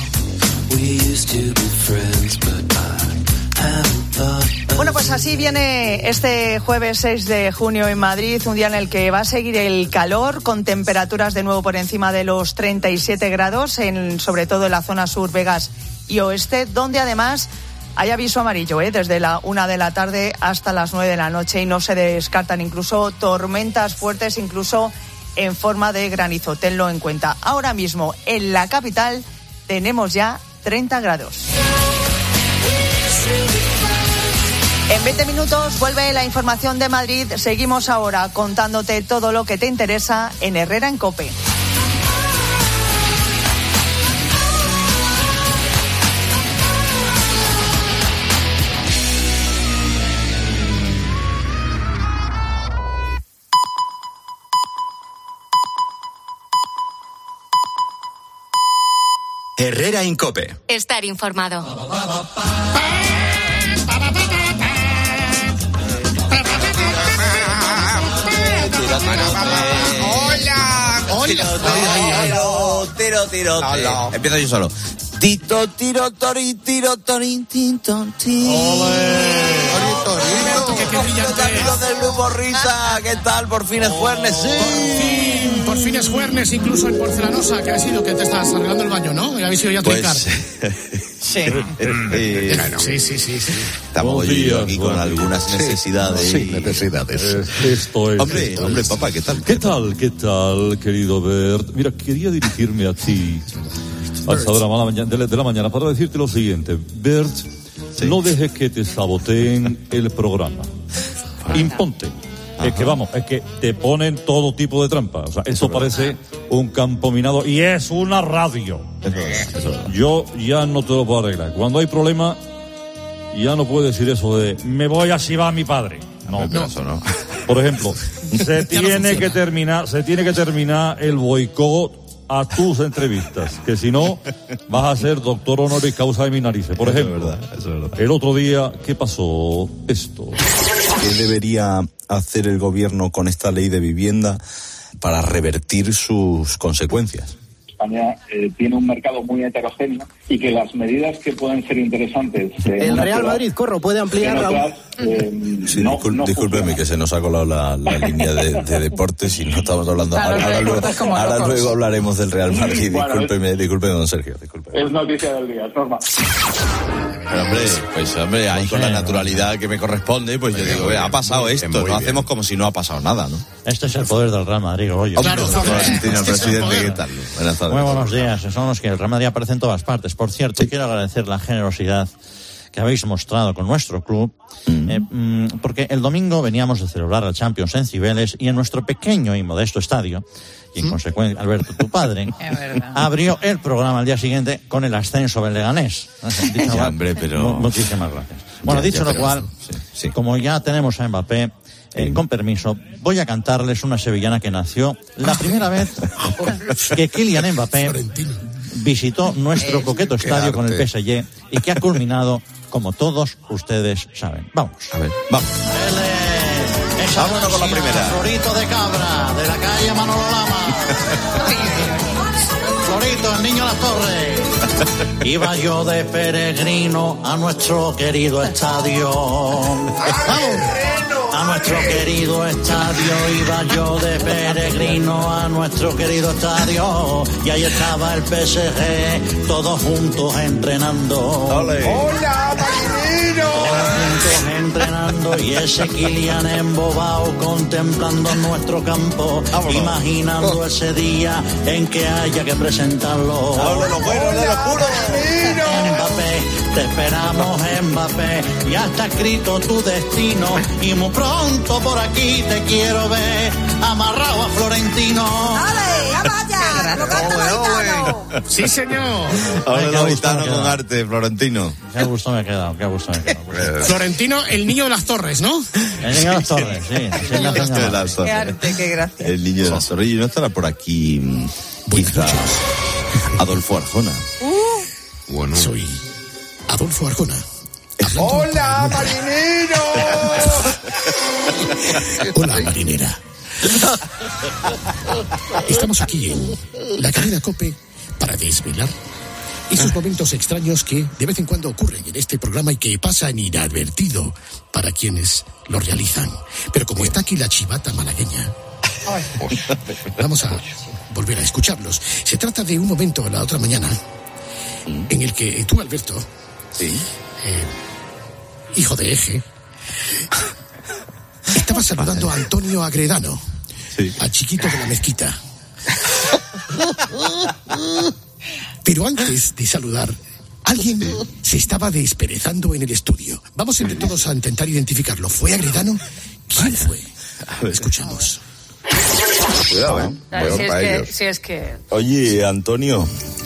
[SPEAKER 22] Bueno, pues así viene este jueves 6 de junio en Madrid, un día en el que va a seguir el calor, con temperaturas de nuevo por encima de los 37 grados, sobre todo en la zona sur, Vegas y oeste, donde además Hay aviso amarillo, desde la 1 de la tarde hasta las 9 de la noche y no se descartan incluso tormentas fuertes, incluso en forma de granizo. Tenlo en cuenta. Ahora mismo en la capital tenemos ya 30 grados. En 20 minutos vuelve la información de Madrid. Seguimos ahora contándote todo lo que te interesa en Herrera en COPE.
[SPEAKER 8] Herrera en COPE.
[SPEAKER 1] Estar informado.
[SPEAKER 9] Tiro. Empiezo yo solo. Tito, tiro, tori, tiro, torin, tinton, tin. Amigos del grupo Risa, ¿qué tal? Por fin es jueves, sí.
[SPEAKER 10] Por fin es jueves, incluso en Porcelanosa, que ha sido que te estás arreglando el baño, ¿no? Y habéis ido ya a trincar.
[SPEAKER 22] Sí.
[SPEAKER 10] Sí.
[SPEAKER 9] Estamos yo aquí con algunas necesidades.
[SPEAKER 11] Sí, necesidades.
[SPEAKER 12] Esto es.
[SPEAKER 9] Hombre, papá, ¿qué tal?
[SPEAKER 12] ¿Qué tal, querido Bert? Mira, quería dirigirme a ti a esta hora de la mañana para decirte lo siguiente. Bert, no dejes que te saboteen el programa. Imponte. Es que te ponen todo tipo de trampas. O sea, esto parece un campo minado y es una radio. Eso. Yo ya no te lo puedo arreglar. Cuando hay problema, ya no puedes decir eso de me voy a chivar a mi padre. No.
[SPEAKER 9] Eso no.
[SPEAKER 12] Por ejemplo, se tiene que terminar el boicot a tus entrevistas, que si no vas a ser doctor honoris causa de mi narices. Por ejemplo,
[SPEAKER 9] eso es verdad.
[SPEAKER 12] El otro día, ¿qué pasó? Esto.
[SPEAKER 9] ¿Qué debería hacer el gobierno con esta ley de vivienda para revertir sus consecuencias?
[SPEAKER 13] España tiene un mercado muy heterogéneo y que las medidas que pueden ser interesantes...
[SPEAKER 10] el Real Madrid, puede ampliar...
[SPEAKER 9] Discúlpeme que se nos ha colado la línea de deportes y no estamos hablando... Ahora luego hablaremos del Real Madrid. Discúlpeme, don Sergio.
[SPEAKER 13] Es noticia del día, es normal.
[SPEAKER 9] Hombre, ahí con la naturalidad que me corresponde, pues yo digo, ha pasado esto, no hacemos como si no ha pasado nada, ¿no?
[SPEAKER 14] Este es el poder del Real Madrid, oye.
[SPEAKER 9] Claro, señor presidente, ¿qué tal? Buenas tardes.
[SPEAKER 14] Muy buenos días, son los que el Real Madrid aparece en todas partes. Por cierto, quiero agradecer la generosidad que habéis mostrado con nuestro club, porque el domingo veníamos de celebrar la Champions en Cibeles y en nuestro pequeño y modesto estadio, y en consecuencia, Alberto, tu padre, abrió el programa al día siguiente con el ascenso del Leganés. Muchísimas gracias. Bueno, dicho lo cual, como ya tenemos a Mbappé, con permiso, voy a cantarles una sevillana que nació la primera vez que Kylian Mbappé visitó nuestro coqueto estadio con el PSG y que ha culminado, como todos ustedes saben. Vamos.
[SPEAKER 9] A ver, vamos. Vámonos con la primera.
[SPEAKER 14] Florito de Cabra, de la calle Manolo Lama. Florito, el niño de las Torres. Iba yo de peregrino a nuestro querido estadio. A nuestro querido estadio iba yo de peregrino a nuestro querido estadio y ahí estaba el PSG todos juntos entrenando.
[SPEAKER 9] ¡Hola, marinero!
[SPEAKER 14] Todos juntos entrenando y ese Kylian embobado contemplando nuestro campo, imaginando ese día en que haya que presentarlo.
[SPEAKER 9] ¡Hola, lo bueno de los puros!
[SPEAKER 14] Mbappé, te esperamos, Mbappé, ya está escrito tu destino y muy pronto por aquí te quiero ver amarrado a Florentino.
[SPEAKER 15] ¡Ale, vaya! ¡Lo canta Gaitano!
[SPEAKER 10] ¡Sí, señor!
[SPEAKER 9] Ahora lo Gaitano con arte, Florentino.
[SPEAKER 14] Qué gusto me he quedado.
[SPEAKER 10] Florentino, el niño de las Torres, ¿no?
[SPEAKER 14] El niño de las Torres, sí.
[SPEAKER 15] Qué arte, qué gracia.
[SPEAKER 9] El niño de las Torres. Y no estará por aquí quizá Adolfo Arjona.
[SPEAKER 10] Bueno. Soy Adolfo Arjona.
[SPEAKER 9] ¡Hola, marinero!
[SPEAKER 10] Hola, marinera. Estamos aquí en la cadena COPE para desvelar esos momentos extraños que de vez en cuando ocurren en este programa y que pasan inadvertido para quienes lo realizan. Pero como está aquí la chivata malagueña, vamos a volver a escucharlos. Se trata de un momento la otra mañana en el que tú, Alberto, hijo de Eje, estaba saludando a Antonio Agredano, al chiquito de la mezquita. Pero antes de saludar, alguien se estaba desperezando en el estudio. Vamos entre todos a intentar identificarlo. ¿Fue Agredano? ¿Quién fue? Escuchamos.
[SPEAKER 9] Cuidado,
[SPEAKER 22] Si es que...
[SPEAKER 9] Oye, Antonio.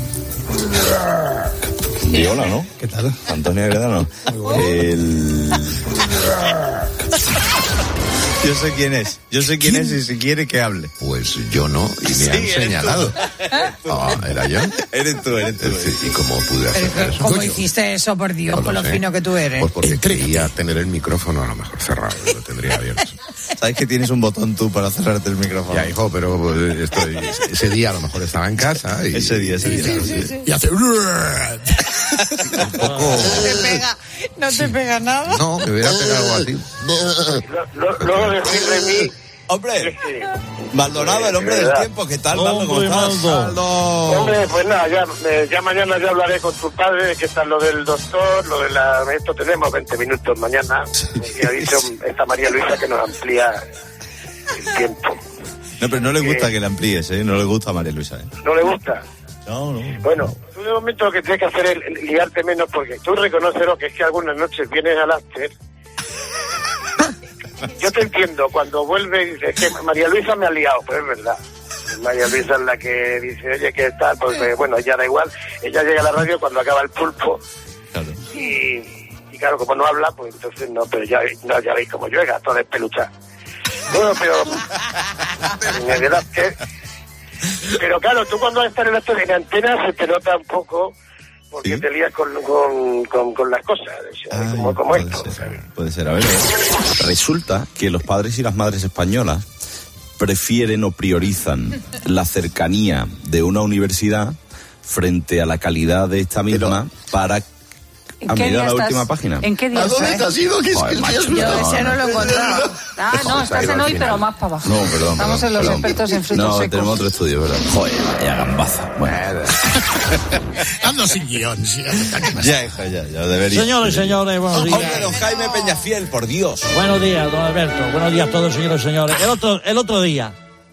[SPEAKER 9] Hola, ¿no?
[SPEAKER 2] ¿Qué tal?
[SPEAKER 9] Antonio Agredano.
[SPEAKER 2] Yo sé quién es y si quiere que hable.
[SPEAKER 11] Pues yo no, y me han señalado. ¿Era yo?
[SPEAKER 9] Eres tú.
[SPEAKER 11] ¿Y cómo pude hacer eso?
[SPEAKER 22] ¿Cómo hiciste eso, por Dios, con lo fino que tú eres?
[SPEAKER 11] Pues porque quería tener el micrófono a lo mejor cerrado, lo tendría abierto.
[SPEAKER 2] ¿Sabes que tienes un botón tú para cerrarte el micrófono?
[SPEAKER 11] Ya, hijo, pero ese día a lo mejor estaba en casa y...
[SPEAKER 2] Ese día.
[SPEAKER 10] Sí. Y hace...
[SPEAKER 11] Un poco...
[SPEAKER 22] No te pega nada.
[SPEAKER 11] No, me hubiera pegado algo así.
[SPEAKER 16] Luego decir de mí...
[SPEAKER 2] Hombre, Maldonado, el hombre del tiempo, ¿qué tal, Maldo? ¿Cómo estás?
[SPEAKER 16] Hombre, pues nada, ya mañana ya hablaré con tu padre, que está lo del doctor, lo de esto tenemos 20 minutos mañana, que ha dicho esta María Luisa que nos amplía el tiempo.
[SPEAKER 2] No, pero no le gusta que le amplíes, ¿eh? No le gusta a María Luisa, ¿eh?
[SPEAKER 16] ¿No le gusta?
[SPEAKER 2] No.
[SPEAKER 16] Bueno, tú de momento lo que tienes que hacer es liarte menos, porque tú reconocerás que es que algunas noches vienes al after. Yo te entiendo, cuando vuelve y dice que María Luisa me ha liado, pues es verdad. María Luisa es la que dice, oye, ¿qué tal? Pues bueno, ya da igual. Ella llega a la radio cuando acaba el pulpo. Claro. Y claro, como no habla, pues entonces no, pero ya veis cómo llega, toda despeluchada. Bueno, pero claro, tú cuando estás en antena se te nota un poco, porque te lías con las cosas, como esto.
[SPEAKER 9] Puede ser, a ver. Resulta que los padres y las madres españolas prefieren o priorizan la cercanía de una universidad frente a la calidad de esta misma para... mira la última página.
[SPEAKER 22] ¿En qué día?
[SPEAKER 11] ¿A dónde te has ido?
[SPEAKER 22] Yo ese no lo he encontrado. No, estás en hoy, pero más para abajo.
[SPEAKER 9] No, perdón.
[SPEAKER 22] Estamos en los expertos en frutos secos.
[SPEAKER 9] No, tenemos otro estudio, ¿verdad? Joder, vaya gambaza. Bueno.
[SPEAKER 10] Ando sin guión.
[SPEAKER 9] Ya, debería.
[SPEAKER 14] Señores, buenos días.
[SPEAKER 2] Hombre, don Jaime Peñafiel, por Dios.
[SPEAKER 14] Buenos días, don Alberto. Buenos días a todos, señores y señores. El otro día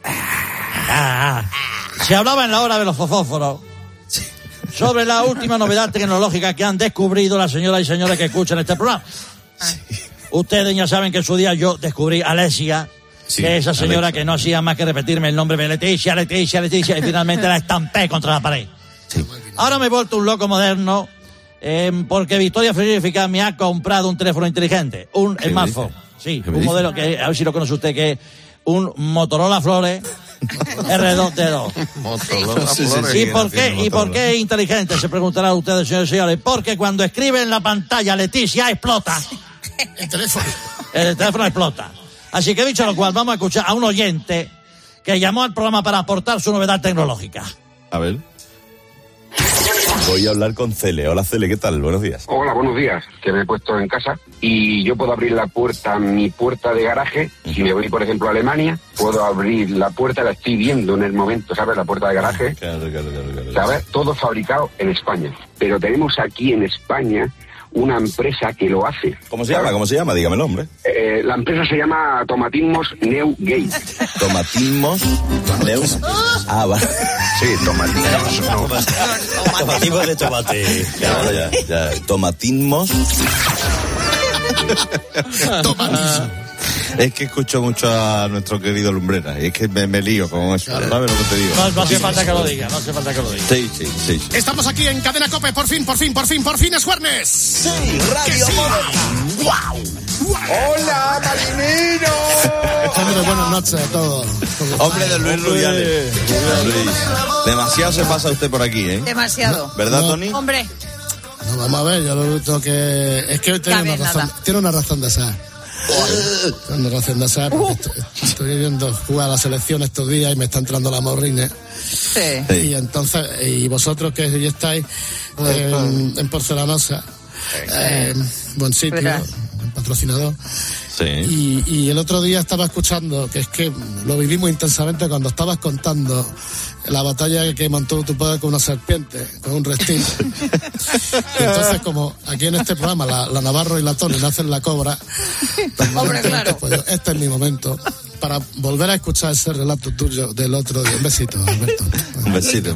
[SPEAKER 14] se hablaba en la hora de los fosfóforos sobre la última novedad tecnológica que han descubrido las señoras y señores que escuchan este programa. Sí. Ustedes ya saben que en su día yo descubrí a Alessia, que es esa señora que no hacía más que repetirme el nombre de Leticia, y finalmente la estampé contra la pared. Sí. Ahora me he vuelto un loco moderno porque Victoria Frigorífica me ha comprado un teléfono inteligente, un smartphone. Sí, un modelo que, a ver si lo conoce usted, que es un Motorola Flores R2D2. ¿Y por qué es inteligente? Se preguntarán ustedes, señores y señores. Porque cuando escribe en la pantalla Leticia explota.
[SPEAKER 10] El teléfono
[SPEAKER 14] explota. Así que dicho lo cual, vamos a escuchar a un oyente que llamó al programa para aportar su novedad tecnológica.
[SPEAKER 9] A ver. Voy a hablar con Cele. Hola, Cele, ¿qué tal? Buenos días.
[SPEAKER 17] Hola, buenos días. Que me he puesto en casa y yo puedo abrir mi puerta de garaje. Si me voy, por ejemplo, a Alemania, puedo abrir la puerta, la estoy viendo en el momento, ¿sabes? La puerta de garaje.
[SPEAKER 9] Claro.
[SPEAKER 17] ¿Sabes? Todo fabricado en España. Pero tenemos aquí en España una empresa que lo hace.
[SPEAKER 9] ¿Cómo se llama? Dígame el nombre.
[SPEAKER 17] La empresa se llama Tomatismos Newgate.
[SPEAKER 9] ¿Tomatismos Newgate?
[SPEAKER 17] Vale. Sí,
[SPEAKER 9] Tomatismos. Tomatismos de tomate. Ya. Tomatismos.
[SPEAKER 2] Es que escucho mucho a nuestro querido Lumbrera y es que me lío con eso.
[SPEAKER 14] Claro.
[SPEAKER 2] ¿Sabes lo que te digo?
[SPEAKER 14] No hace falta que lo diga,
[SPEAKER 2] Sí.
[SPEAKER 10] Estamos aquí en Cadena COPE, por fin es jueves.
[SPEAKER 2] Sí, Radio
[SPEAKER 10] sí. ¡Wow!
[SPEAKER 2] ¡Hola, marinero!
[SPEAKER 10] Buenas noches a todos.
[SPEAKER 2] Hombre de Luis Rubiales. Demasiado se pasa usted por aquí, ¿eh?
[SPEAKER 22] Demasiado.
[SPEAKER 2] ¿Verdad, Tony?
[SPEAKER 22] Hombre.
[SPEAKER 10] No, vamos a ver, yo lo único que... Es que hoy tiene una razón de ser. Estoy viendo jugar a la selección estos días y me está entrando la morrina.
[SPEAKER 22] Sí.
[SPEAKER 10] Y entonces, y vosotros que ya estáis en Porcelanosa, buen sitio, buen patrocinador,
[SPEAKER 9] Sí.
[SPEAKER 10] Y el otro día estaba escuchando, que es que lo viví muy intensamente cuando estabas contando la batalla que mantuvo tu padre con una serpiente, con un reptil. Y entonces, como aquí en este programa la Navarro y la Tony no hacen la cobra,
[SPEAKER 22] Hombre, claro.
[SPEAKER 10] pues este es mi momento para volver a escuchar ese relato tuyo del otro día. Un besito, Alberto.
[SPEAKER 9] Un besito.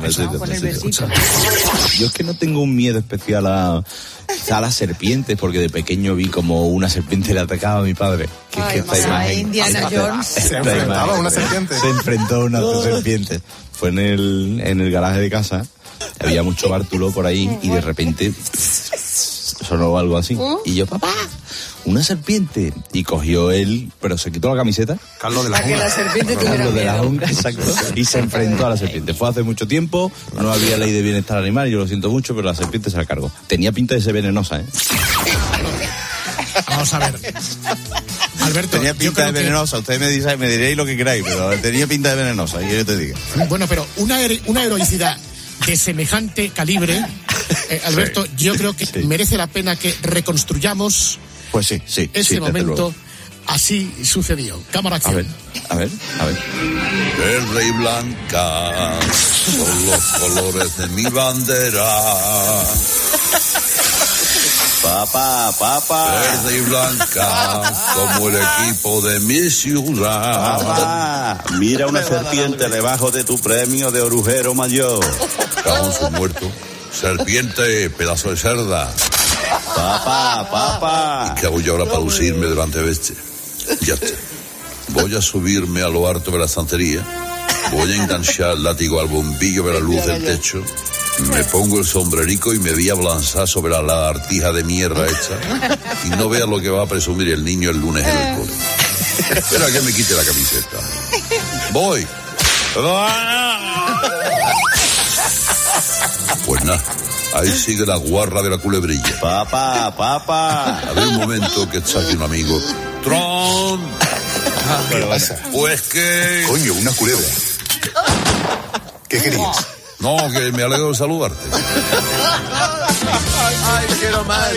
[SPEAKER 9] Yo es que no tengo un miedo especial a las serpientes, porque de pequeño vi como una serpiente le atacaba a mi padre. Que es que esta imagen...
[SPEAKER 22] Indiana Jones.
[SPEAKER 11] Se enfrentaba a una serpiente.
[SPEAKER 9] Se enfrentó a una serpiente. Fue en el garaje de casa, había mucho bártulo por ahí y de repente sonó algo así. Y yo, papá, una serpiente. Y cogió él, pero se quitó la camiseta.
[SPEAKER 11] Carlos de la
[SPEAKER 22] Para que la serpiente tuviera
[SPEAKER 9] Carlos de la
[SPEAKER 22] miedo.
[SPEAKER 9] Jungla, exacto. Y se enfrentó a la serpiente. Fue hace mucho tiempo, no había ley de bienestar animal, yo lo siento mucho, pero la serpiente se la cargó. Tenía pinta de ser venenosa, ¿eh?
[SPEAKER 10] Vamos a ver. Alberto,
[SPEAKER 9] tenía
[SPEAKER 10] yo
[SPEAKER 9] pinta de
[SPEAKER 10] creo que-
[SPEAKER 9] venenosa. Ustedes me diréis lo que queráis, pero tenía pinta de venenosa, y yo te digo.
[SPEAKER 10] Bueno, pero una heroicidad de semejante calibre, Alberto, yo creo que merece la pena que reconstruyamos
[SPEAKER 9] Pues sí,
[SPEAKER 10] ese
[SPEAKER 9] desde
[SPEAKER 10] momento.
[SPEAKER 9] luego.
[SPEAKER 10] Así sucedió. Cámara acción.
[SPEAKER 9] A ver.
[SPEAKER 18] Verde y blanca son los colores de mi bandera.
[SPEAKER 9] Papá.
[SPEAKER 18] Verde y blanca como el equipo de mi ciudad.
[SPEAKER 9] Papá, mira una serpiente debajo de tu premio de orujero mayor.
[SPEAKER 18] Cajón su muerto. Serpiente, pedazo de cerda.
[SPEAKER 9] Papá.
[SPEAKER 18] ¿Y qué hago yo ahora para lucirme delante de este? Ya está. Voy a subirme a lo alto de la estantería. Voy a enganchar el látigo al bombillo de la luz del techo. Me pongo el sombrerico y me voy a lanzar sobre la lagartija de mierda hecha. Y no veas lo que va a presumir el niño el lunes en el cole. Espera que me quite la camiseta. Voy. Pues nada, ahí sigue la guarra de la culebrilla.
[SPEAKER 9] Papá.
[SPEAKER 18] A ver un momento que está aquí un amigo. ¡Tron!
[SPEAKER 11] ¿Qué pasa?
[SPEAKER 18] Pues que...
[SPEAKER 11] Coño, una culebra. ¿Qué querías?
[SPEAKER 18] No, que me alegro de saludarte.
[SPEAKER 11] Ay, quiero más.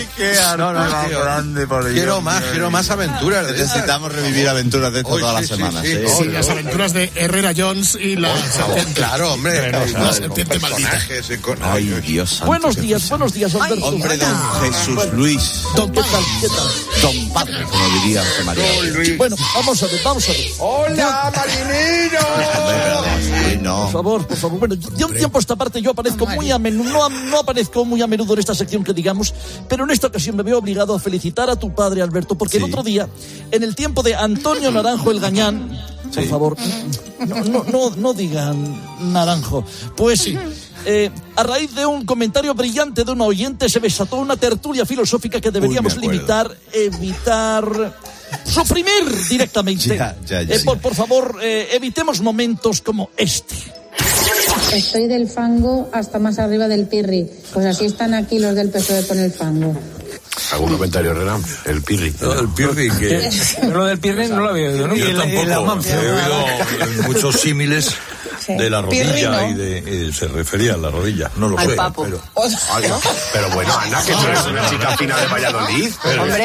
[SPEAKER 11] Quiero más aventuras.
[SPEAKER 9] Necesitamos revivir aventuras de esto todas las semanas.
[SPEAKER 11] sí.
[SPEAKER 10] Sí, las aventuras de Herrera Jones y la serpiente.
[SPEAKER 11] Claro, hombre.
[SPEAKER 10] La serpiente maldita.
[SPEAKER 9] Ay, Dios santo.
[SPEAKER 19] Buenos días, Alberto.
[SPEAKER 9] Hombre, don Jesús Luis.
[SPEAKER 19] Don Padre, ¿qué tal?
[SPEAKER 9] Don Padre, como diría José María.
[SPEAKER 19] Bueno, vamos a ver.
[SPEAKER 11] ¡Hola, marinero!
[SPEAKER 9] No.
[SPEAKER 19] Por favor. Bueno, de un tiempo a esta parte yo aparezco muy a menudo, no aparezco muy a menudo en esta sección que digamos, pero en esta ocasión me veo obligado a felicitar a tu padre, Alberto, porque el otro día, en el tiempo de Antonio Naranjo el Gañán, por favor, no digan Naranjo, pues sí. A raíz de un comentario brillante de una oyente se desató una tertulia filosófica que deberíamos evitar suprimir directamente. Por favor, evitemos momentos como este.
[SPEAKER 20] Estoy del fango hasta más arriba del pirri. Pues así están aquí los del PSOE con el fango.
[SPEAKER 11] ¿Algún comentario, Renan? El pirri.
[SPEAKER 18] No, el pirri que...
[SPEAKER 21] Lo del pirri no lo había oído, ¿no?
[SPEAKER 18] Yo tampoco. He oído muchos símiles de la rodilla y de... se refería a la rodilla. No lo sé.
[SPEAKER 21] Papo.
[SPEAKER 11] Pero bueno, Ana, que tú eres una chica fina de Valladolid.
[SPEAKER 21] Hombre,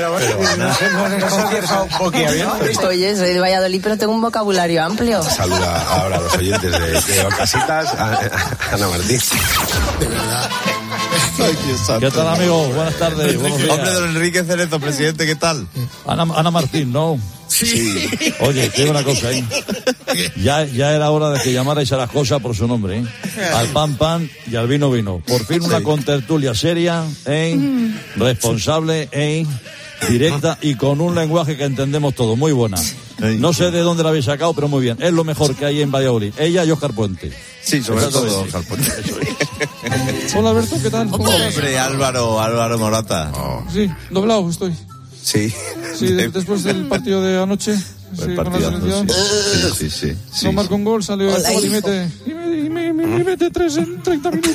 [SPEAKER 20] Oye, soy de Valladolid, pero tengo un vocabulario amplio.
[SPEAKER 11] Saluda ahora a los oyentes de Ocasitas, Ana Martín.
[SPEAKER 10] De verdad.
[SPEAKER 19] ¿Qué tal, amigos? Buenas tardes. Buenos días.
[SPEAKER 9] Hombre, don Enrique Cerezo, presidente, ¿qué tal?
[SPEAKER 19] Ana Martín, ¿no?
[SPEAKER 10] Sí.
[SPEAKER 19] Oye, te digo una cosa, ¿eh? Ya era hora de que llamarais a las cosas por su nombre, ¿eh? Al pan y al vino. Por fin una contertulia seria, responsable, directa y con un lenguaje que entendemos todos. Muy buena. No sé de dónde la habéis sacado, pero muy bien. Es lo mejor que hay en Valladolid. Ella y Óscar Puente.
[SPEAKER 9] Sí, sobre todo Óscar Puente.
[SPEAKER 19] Hola, Alberto, ¿qué tal?
[SPEAKER 9] Hombre, Álvaro Morata.
[SPEAKER 19] Sí, doblado estoy.
[SPEAKER 9] Sí.
[SPEAKER 19] Después del partido de anoche.
[SPEAKER 9] El partido
[SPEAKER 19] con la selección.
[SPEAKER 9] Sí.
[SPEAKER 19] No marcó un gol, salió el chaval y mete 3 en 30 minutos.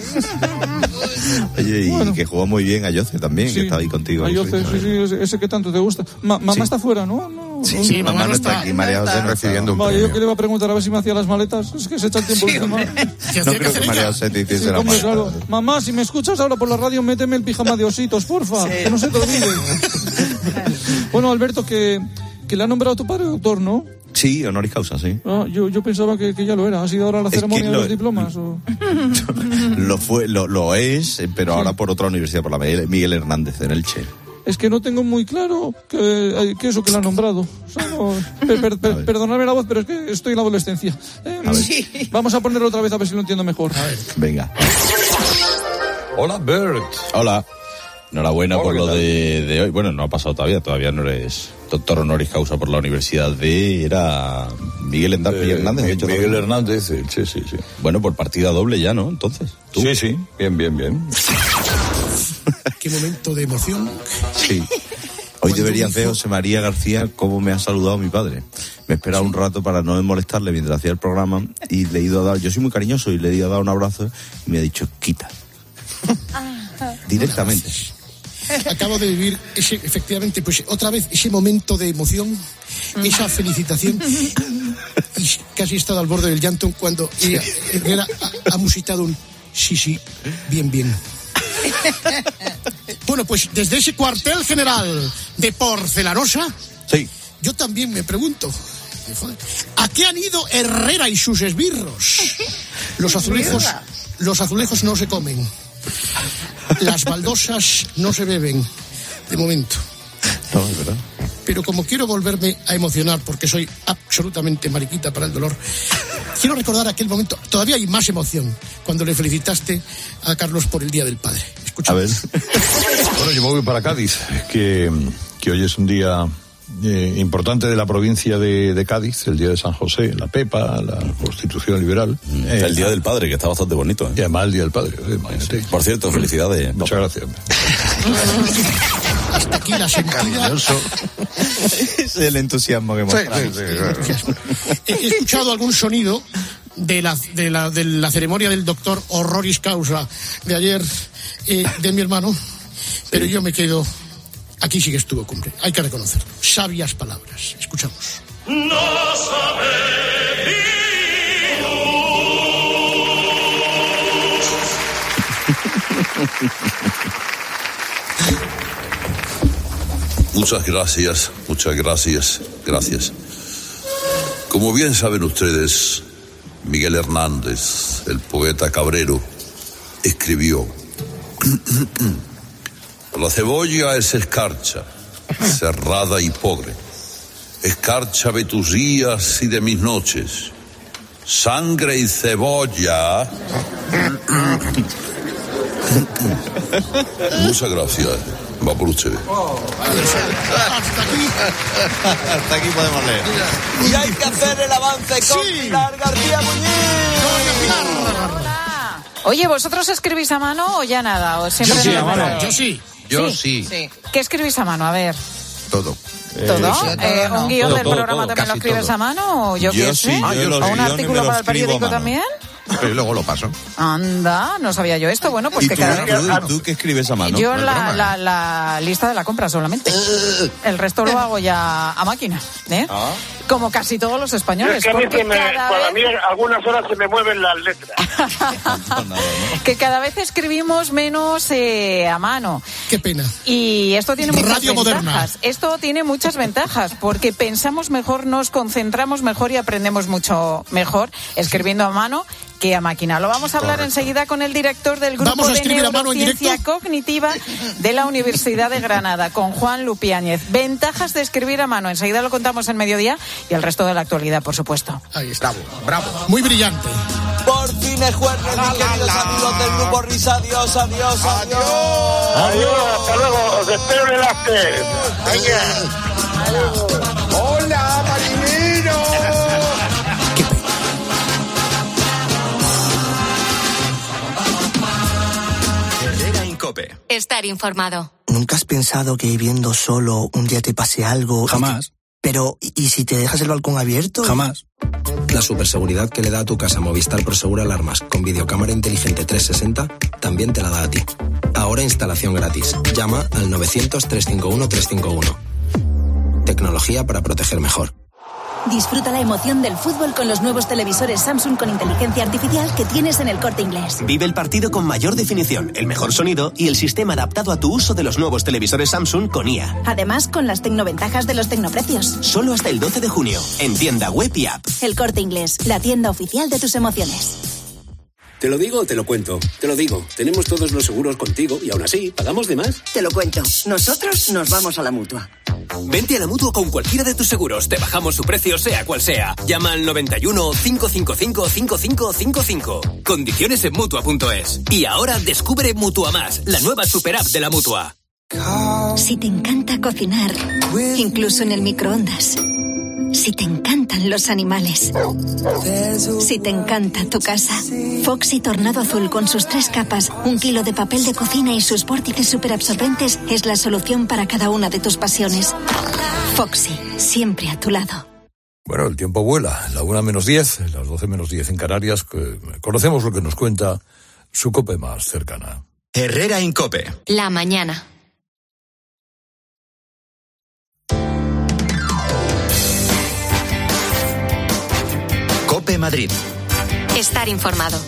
[SPEAKER 9] Oye, y que jugó muy bien Ayoce también, que estaba ahí contigo.
[SPEAKER 19] Ayoce, sí, ese que tanto te gusta. Mamá está fuera, ¿no?
[SPEAKER 9] Sí, mamá no está aquí, María José recibiendo un premio.
[SPEAKER 19] Yo que le iba a preguntar a ver si me hacía las maletas. Es que se echa el tiempo encima.
[SPEAKER 9] No creo que María José te hiciese la maleta.
[SPEAKER 19] Claro. Mamá, si me escuchas ahora por la radio, méteme el pijama de ositos, porfa. Que no se te olvide.
[SPEAKER 21] Bueno, Alberto, que le ha nombrado tu padre doctor, ¿no?
[SPEAKER 9] Sí, honoris causa, sí.
[SPEAKER 21] Ah, yo pensaba que ya lo era. ¿Ha sido ahora la ceremonia de los diplomas? ¿O?
[SPEAKER 9] Lo es, pero ahora por otra universidad, por la Miguel Hernández, en Elche.
[SPEAKER 21] Es que no tengo muy claro que eso que le ha nombrado. O sea, no, perdonadme la voz, pero es que estoy en la adolescencia. Vamos a ponerlo otra vez a ver si lo entiendo mejor.
[SPEAKER 9] Venga.
[SPEAKER 3] Hola, Bert.
[SPEAKER 9] Hola. Enhorabuena por lo de hoy. Bueno, no ha pasado todavía no eres doctor honoris causa por la universidad era Miguel Hernández.
[SPEAKER 3] Miguel Hernández, sí.
[SPEAKER 9] Bueno, por partida doble ya, ¿no? Entonces. ¿tú?
[SPEAKER 3] Sí, bien.
[SPEAKER 10] Qué momento de emoción.
[SPEAKER 9] Sí. Hoy debería hacer José María García cómo me ha saludado mi padre. Me he esperado un rato para no molestarle mientras hacía el programa y le he ido a dar, yo soy muy cariñoso y le he ido a dar un abrazo y me ha dicho, quita. Directamente.
[SPEAKER 10] Acabo de vivir efectivamente, pues otra vez ese momento de emoción, esa felicitación, y casi he estado al borde del llanto cuando Herrera ha musitado un sí, bien. Bueno, pues desde ese cuartel general de Porcelanosa,
[SPEAKER 9] sí,
[SPEAKER 10] yo también me pregunto, ¿a qué han ido Herrera y sus esbirros? Los azulejos no se comen. Las baldosas no se beben, de momento.
[SPEAKER 9] No, es verdad.
[SPEAKER 10] Pero como quiero volverme a emocionar, porque soy absolutamente mariquita para el dolor, quiero recordar aquel momento, todavía hay más emoción, cuando le felicitaste a Carlos por el Día del Padre. Escucha.
[SPEAKER 9] A ver.
[SPEAKER 3] Bueno, yo me voy para Cádiz, que hoy es un día importante de la provincia de Cádiz, el Día de San José, la Pepa, la Constitución Liberal.
[SPEAKER 9] El Día del Padre, que está bastante bonito.
[SPEAKER 3] Y además el Día del Padre, imagínate.
[SPEAKER 9] Por cierto, felicidades.
[SPEAKER 3] Muchas gracias.
[SPEAKER 10] Hasta aquí la sentida.
[SPEAKER 9] Es el entusiasmo que mostramos.
[SPEAKER 10] Sí. He escuchado algún sonido de la ceremonia del doctor honoris causa de ayer de mi hermano, pero yo me quedo. Aquí sí que estuvo cumbre, hay que reconocerlo. Sabias palabras. Escuchamos.
[SPEAKER 4] No
[SPEAKER 18] Muchas gracias. Como bien saben ustedes, Miguel Hernández, el poeta cabrero, escribió: la cebolla es escarcha, cerrada y pobre. Escarcha de tus días y de mis noches. Sangre y cebolla. Muchas gracias. Va por ustedes.
[SPEAKER 2] Hasta aquí podemos leer.
[SPEAKER 23] Y hay que hacer el avance con Pilar García Muñiz.
[SPEAKER 24] Oye, ¿vosotros escribís a mano o ya nada? ¿O siempre
[SPEAKER 10] Yo sí, a mano. Yo sí.
[SPEAKER 24] ¿Qué escribís a mano? A ver.
[SPEAKER 9] Todo.
[SPEAKER 24] ¿Todo? ¿Un guión del programa también lo escribes a mano? ¿O yo qué sé? ¿O un artículo para el periódico también?
[SPEAKER 11] Pero luego lo paso.
[SPEAKER 24] Anda, no sabía yo esto. Bueno, pues que cada vez...
[SPEAKER 9] ¿Tú qué escribes a mano?
[SPEAKER 24] Yo la lista de la compra solamente. El resto lo hago ya a máquina, como casi todos los españoles.
[SPEAKER 16] Es que para mí algunas horas se me mueven las letras.
[SPEAKER 24] Que cada vez escribimos menos a mano.
[SPEAKER 10] Qué pena.
[SPEAKER 24] Y esto tiene muchas
[SPEAKER 10] Radio
[SPEAKER 24] ventajas.
[SPEAKER 10] Moderna.
[SPEAKER 24] Esto tiene muchas ventajas, porque pensamos mejor, nos concentramos mejor y aprendemos mucho mejor escribiendo a mano que a máquina. Lo vamos a hablar enseguida con el director del Grupo de Neurociencia Cognitiva de la Universidad de Granada, con Juan Lupiáñez. Ventajas de escribir a mano. Enseguida lo contamos en Mediodía y el resto de la actualidad, por supuesto.
[SPEAKER 10] Ahí está. Bravo. Muy brillante.
[SPEAKER 23] Por fin es jueves, mis queridos amigos del Grupo Risa. Adiós.
[SPEAKER 16] Adiós, hasta luego. Os espero en el after.
[SPEAKER 23] Hola, marinero.
[SPEAKER 1] COPE. Estar informado.
[SPEAKER 25] ¿Nunca has pensado que viviendo solo un día te pase algo?
[SPEAKER 26] Jamás.
[SPEAKER 25] Pero, ¿y si te dejas el balcón abierto?
[SPEAKER 26] Jamás. La superseguridad que le da a tu casa Movistar Prosegur Alarmas con videocámara inteligente 360 también te la da a ti. Ahora instalación gratis. Llama al 900-351-351. Tecnología para proteger mejor.
[SPEAKER 4] Disfruta la emoción del fútbol con los nuevos televisores Samsung con inteligencia artificial que tienes en El Corte Inglés.
[SPEAKER 5] Vive el partido con mayor definición, el mejor sonido y el sistema adaptado a tu uso de los nuevos televisores Samsung con IA.
[SPEAKER 4] Además, con las tecnoventajas de los tecnoprecios.
[SPEAKER 5] Solo hasta el 12 de junio, en tienda web y app.
[SPEAKER 4] El Corte Inglés, la tienda oficial de tus emociones.
[SPEAKER 6] ¿Te lo digo o te lo cuento? Te lo digo. Tenemos todos los seguros contigo y aún así, ¿pagamos de más?
[SPEAKER 7] Te lo cuento. Nosotros nos vamos a la Mutua.
[SPEAKER 6] Vente a la Mutua con cualquiera de tus seguros. Te bajamos su precio, sea cual sea. Llama al 91 555 5555. Condiciones en Mutua.es. Y ahora descubre Mutua Más, la nueva superapp de la Mutua.
[SPEAKER 4] Si te encanta cocinar, incluso en el microondas. Si te encantan los animales. Si te encanta tu casa. Foxy Tornado Azul con sus 3 capas, 1 kilo de papel de cocina y sus vórtices superabsorbentes es la solución para cada una de tus pasiones. Foxy, siempre a tu lado.
[SPEAKER 3] Bueno, el tiempo vuela. La 1:10, las 12:10 en Canarias. Conocemos lo que nos cuenta su COPE más cercana.
[SPEAKER 8] Herrera en COPE.
[SPEAKER 1] La mañana.
[SPEAKER 8] COPE Madrid.
[SPEAKER 1] Estar informado.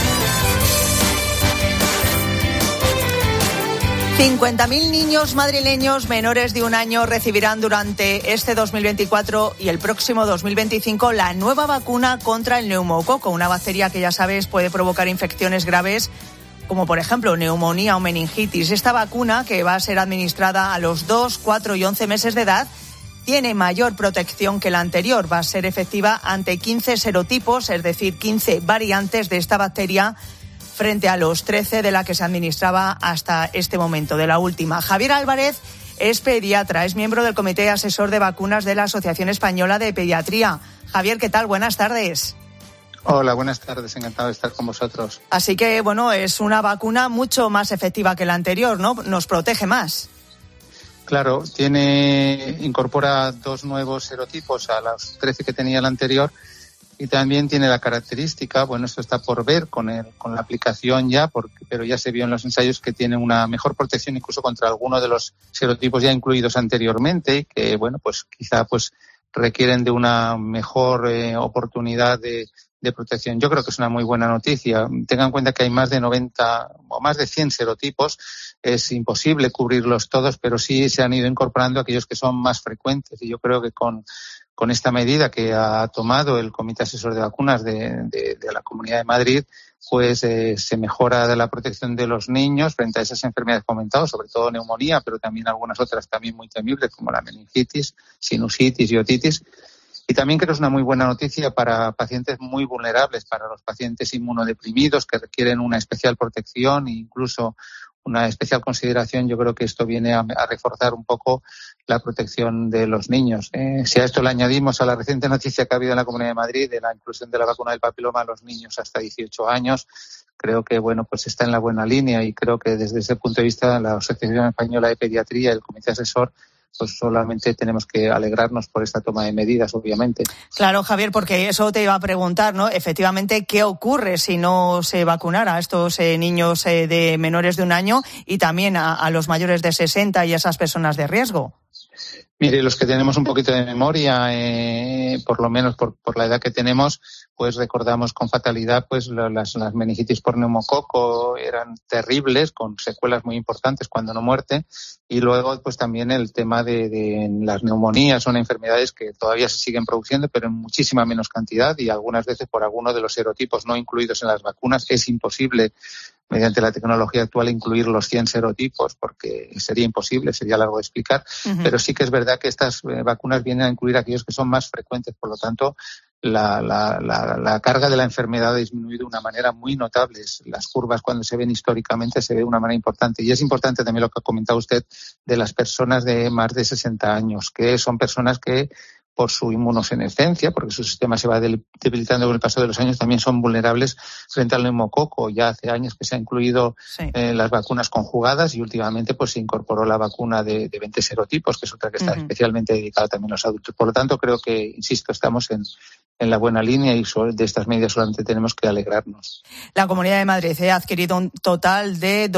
[SPEAKER 22] 50.000 niños madrileños menores de 1 año recibirán durante este 2024 y el próximo 2025 la nueva vacuna contra el neumococo, una bacteria que ya sabes puede provocar infecciones graves como por ejemplo neumonía o meningitis. Esta vacuna, que va a ser administrada a los 2, 4 y 11 meses de edad, tiene mayor protección que la anterior. Va a ser efectiva ante 15 serotipos, es decir, 15 variantes de esta bacteria frente a los 13 de la que se administraba hasta este momento, de la última. Javier Álvarez es pediatra, es miembro del Comité Asesor de Vacunas de la Asociación Española de Pediatría. Javier, ¿qué tal? Buenas tardes.
[SPEAKER 12] Hola, buenas tardes, encantado de estar con vosotros.
[SPEAKER 22] Así que, bueno, es una vacuna mucho más efectiva que la anterior, ¿no? Nos protege más.
[SPEAKER 12] Claro, incorpora 2 nuevos serotipos a los 13 que tenía la anterior y también tiene la característica, bueno, esto está por ver con la aplicación ya, pero ya se vio en los ensayos que tiene una mejor protección incluso contra alguno de los serotipos ya incluidos anteriormente y que, bueno, pues quizá pues requieren de una mejor oportunidad de protección. Yo creo que es una muy buena noticia. Tengan en cuenta que hay más de 90 o más de 100 serotipos. Es imposible cubrirlos todos, pero sí se han ido incorporando aquellos que son más frecuentes. Y yo creo que con esta medida que ha tomado el Comité Asesor de Vacunas de la Comunidad de Madrid, pues se mejora la protección de los niños frente a esas enfermedades que he comentado, sobre todo neumonía, pero también algunas otras también muy temibles como la meningitis, sinusitis y otitis. Y también creo que es una muy buena noticia para pacientes muy vulnerables, para los pacientes inmunodeprimidos que requieren una especial protección e incluso una especial consideración. Yo creo que esto viene a reforzar un poco la protección de los niños. Si a esto le añadimos a la reciente noticia que ha habido en la Comunidad de Madrid de la inclusión de la vacuna del papiloma a los niños hasta 18 años, creo que, bueno, pues está en la buena línea y creo que desde ese punto de vista la Asociación Española de Pediatría, el Comité Asesor, pues solamente tenemos que alegrarnos por esta toma de medidas, obviamente.
[SPEAKER 22] Claro, Javier, porque eso te iba a preguntar, ¿no? Efectivamente, ¿qué ocurre si no se vacunara a estos niños de menores de 1 año y también a los mayores de 60 y a esas personas de riesgo?
[SPEAKER 12] Mire, los que tenemos un poquito de memoria, por lo menos por la edad que tenemos, pues recordamos con fatalidad pues las meningitis por neumococo eran terribles, con secuelas muy importantes, cuando no muerte, y luego pues también el tema de las neumonías, son enfermedades que todavía se siguen produciendo, pero en muchísima menos cantidad y algunas veces por alguno de los serotipos no incluidos en las vacunas. Es imposible mediante la tecnología actual incluir los 100 serotipos porque sería imposible, sería largo de explicar, pero sí que es verdad que estas vacunas vienen a incluir aquellos que son más frecuentes, por lo tanto la carga de la enfermedad ha disminuido de una manera muy notable. Las curvas cuando se ven históricamente se ve de una manera importante y es importante también lo que ha comentado usted de las personas de más de 60 años, que son personas que por su inmunosenescencia, porque su sistema se va debilitando con el paso de los años, también son vulnerables frente al neumococo. Ya hace años que se ha incluido las vacunas conjugadas y últimamente pues se incorporó la vacuna de 20 serotipos, que es otra que está especialmente dedicada también a los adultos. Por lo tanto, creo que, insisto, estamos en en la buena línea y de estas medidas solamente tenemos que alegrarnos.
[SPEAKER 22] La Comunidad de Madrid ha adquirido un total de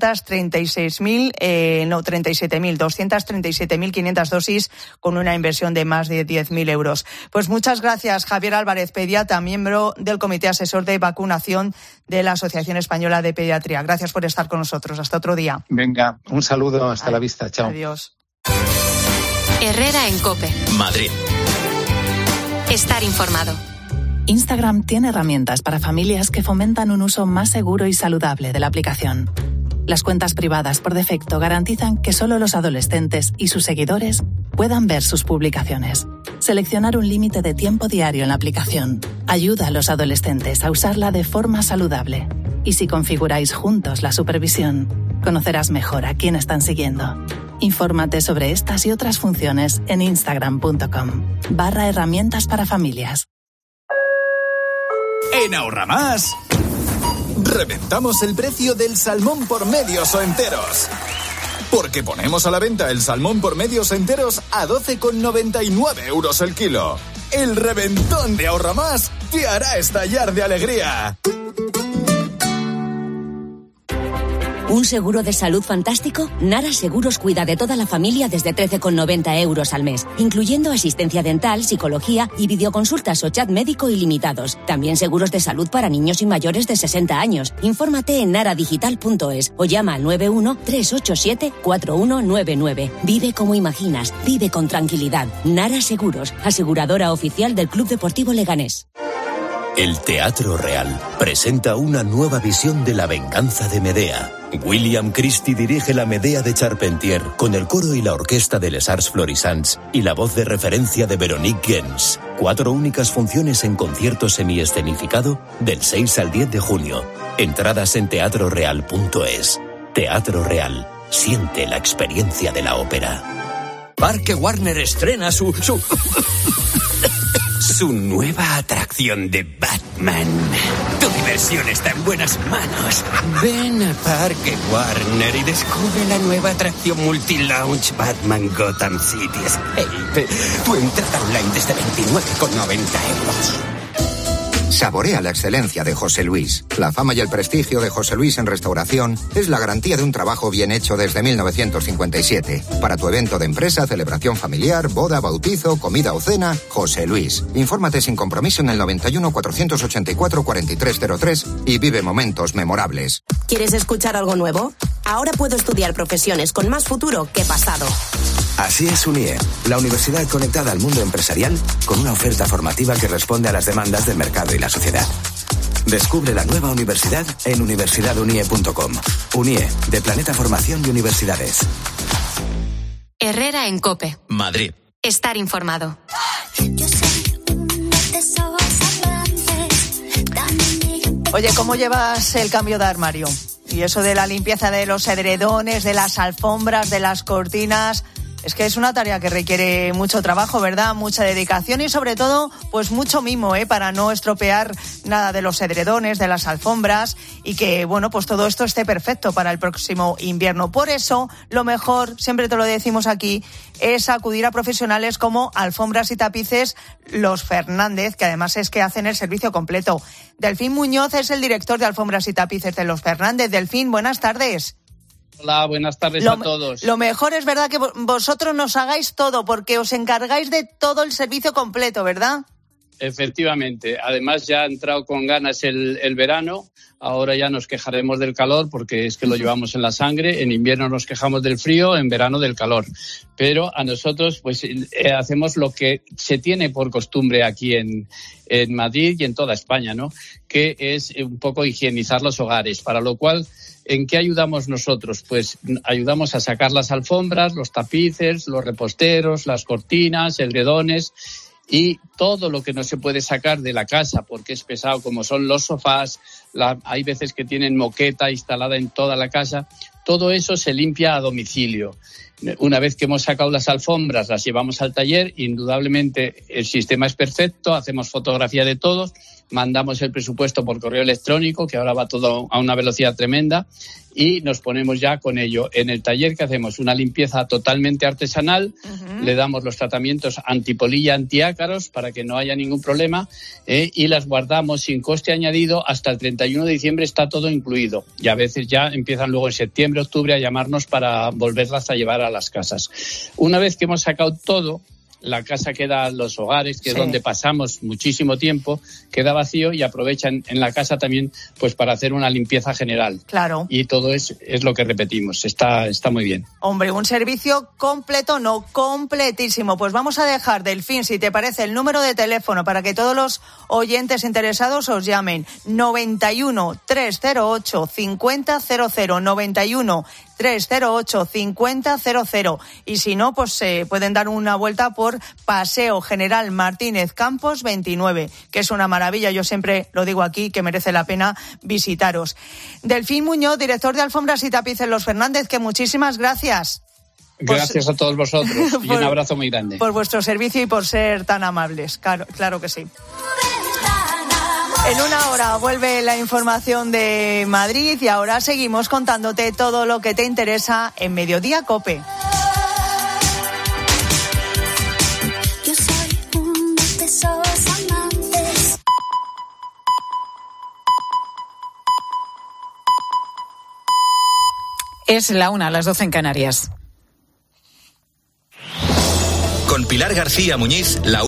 [SPEAKER 22] 237.500 dosis con una inversión de más de 10.000 euros. Pues muchas gracias, Javier Álvarez, pediatra, miembro del Comité Asesor de Vacunación de la Asociación Española de Pediatría. Gracias por estar con nosotros. Hasta otro día.
[SPEAKER 12] Venga, un saludo. Hasta la vista. Chao.
[SPEAKER 22] Adiós.
[SPEAKER 1] Herrera en COPE.
[SPEAKER 8] Madrid.
[SPEAKER 1] Estar informado.
[SPEAKER 13] Instagram tiene herramientas para familias que fomentan un uso más seguro y saludable de la aplicación. Las cuentas privadas por defecto garantizan que solo los adolescentes y sus seguidores puedan ver sus publicaciones. Seleccionar un límite de tiempo diario en la aplicación ayuda a los adolescentes a usarla de forma saludable. Y si configuráis juntos la supervisión, conocerás mejor a quién están siguiendo. Infórmate sobre estas y otras funciones en instagram.com/herramientas para familias.
[SPEAKER 14] En Ahorramás, reventamos el precio del salmón por medios o enteros. Porque ponemos a la venta el salmón por medios enteros a 12,99 euros el kilo. El reventón de Ahorramás te hará estallar de alegría.
[SPEAKER 15] ¿Un seguro de salud fantástico? Nara Seguros cuida de toda la familia desde 13,90 euros al mes, incluyendo asistencia dental, psicología y videoconsultas o chat médico ilimitados. También seguros de salud para niños y mayores de 60 años. Infórmate en naradigital.es o llama al 91-387-4199. Vive como imaginas, vive con tranquilidad. Nara Seguros, aseguradora oficial del Club Deportivo Leganés.
[SPEAKER 17] El Teatro Real presenta una nueva visión de La venganza de Medea. William Christie dirige la Medea de Charpentier con el coro y la orquesta de Les Arts Florissants y la voz de referencia de Veronique Gens. 4 únicas funciones en concierto semiescenificado del 6 al 10 de junio. Entradas en teatroreal.es. Teatro Real. Siente la experiencia de la ópera.
[SPEAKER 6] Parque Warner estrena su nueva atracción de Batman. Tu diversión está en buenas manos. Ven a Parque Warner y descubre la nueva atracción multi-launch Batman Gotham City Escape. Tu entrada online desde 29,90 euros.
[SPEAKER 19] Saborea la excelencia de José Luis. La fama y el prestigio de José Luis en restauración es la garantía de un trabajo bien hecho desde 1957. Para tu evento de empresa, celebración familiar, boda, bautizo, comida o cena, José Luis. Infórmate sin compromiso en el 91 484 4303 y vive momentos memorables.
[SPEAKER 20] ¿Quieres escuchar algo nuevo? Ahora puedo estudiar profesiones con más futuro que pasado.
[SPEAKER 27] Así es UNIE, la universidad conectada al mundo empresarial con una oferta formativa que responde a las demandas del mercado y la sociedad. Descubre la nueva universidad en universidadunie.com. UNIE, de Planeta Formación y Universidades.
[SPEAKER 1] Herrera en COPE.
[SPEAKER 8] Madrid.
[SPEAKER 1] Estar informado.
[SPEAKER 22] Oye, ¿cómo llevas el cambio de armario? Y eso de la limpieza de los edredones, de las alfombras, de las cortinas. Es que es una tarea que requiere mucho trabajo, ¿verdad? Mucha dedicación y sobre todo, pues mucho mimo, para no estropear nada de los edredones, de las alfombras y que, bueno, pues todo esto esté perfecto para el próximo invierno. Por eso, lo mejor, siempre te lo decimos aquí, es acudir a profesionales como Alfombras y Tapices Los Fernández, que además es que hacen el servicio completo. Delfín Muñoz es el director de Alfombras y Tapices de Los Fernández. Delfín, buenas tardes.
[SPEAKER 28] Hola, buenas tardes a todos.
[SPEAKER 22] Lo mejor es verdad que vosotros nos hagáis todo, porque os encargáis de todo el servicio completo, ¿verdad?
[SPEAKER 28] Efectivamente. Además, ya ha entrado con ganas el verano. Ahora ya nos quejaremos del calor, porque es que lo llevamos en la sangre. En invierno nos quejamos del frío, en verano del calor. Pero a nosotros, pues, hacemos lo que se tiene por costumbre aquí en Madrid y en toda España, ¿no? Que es un poco higienizar los hogares, para lo cual... ¿En qué ayudamos nosotros? Pues ayudamos a sacar las alfombras, los tapices, los reposteros, las cortinas, edredones y todo lo que no se puede sacar de la casa porque es pesado, como son los sofás, hay veces que tienen moqueta instalada en toda la casa. Todo eso se limpia a domicilio. Una vez que hemos sacado las alfombras, las llevamos al taller. Indudablemente el sistema es perfecto, hacemos fotografía de todos, mandamos el presupuesto por correo electrónico, que ahora va todo a una velocidad tremenda, y nos ponemos ya con ello. En el taller que hacemos una limpieza totalmente artesanal, le damos los tratamientos antipolilla, antiácaros, para que no haya ningún problema, y las guardamos sin coste añadido hasta el 31 de diciembre, está todo incluido. Y a veces ya empiezan luego en septiembre, octubre a llamarnos para volverlas a llevar a las casas. Una vez que hemos sacado todo, la casa queda, los hogares, que es donde pasamos muchísimo tiempo, queda vacío y aprovechan en la casa también pues para hacer una limpieza general.
[SPEAKER 22] Claro.
[SPEAKER 28] Y todo es lo que repetimos. Está muy bien.
[SPEAKER 22] Hombre, un servicio completo, no, completísimo. Pues vamos a dejar, Delfín, si te parece, el número de teléfono para que todos los oyentes interesados os llamen. 91 308 5000, 91 308 5000. Y si no, pues pueden dar una vuelta por Paseo General Martínez Campos 29, que es una maravilla. Yo siempre lo digo aquí, que merece la pena visitaros. Delfín Muñoz, director de Alfombras y Tapices Los Fernández, que muchísimas gracias.
[SPEAKER 28] Gracias a todos vosotros y un abrazo muy grande.
[SPEAKER 22] Por vuestro servicio y por ser tan amables. Claro que sí. En una hora vuelve la información de Madrid y ahora seguimos contándote todo lo que te interesa en Mediodía COPE.
[SPEAKER 2] Yo soy uno de esos amantes.
[SPEAKER 9] Es la 1, las 12 en Canarias.
[SPEAKER 8] Con Pilar García Muñiz, la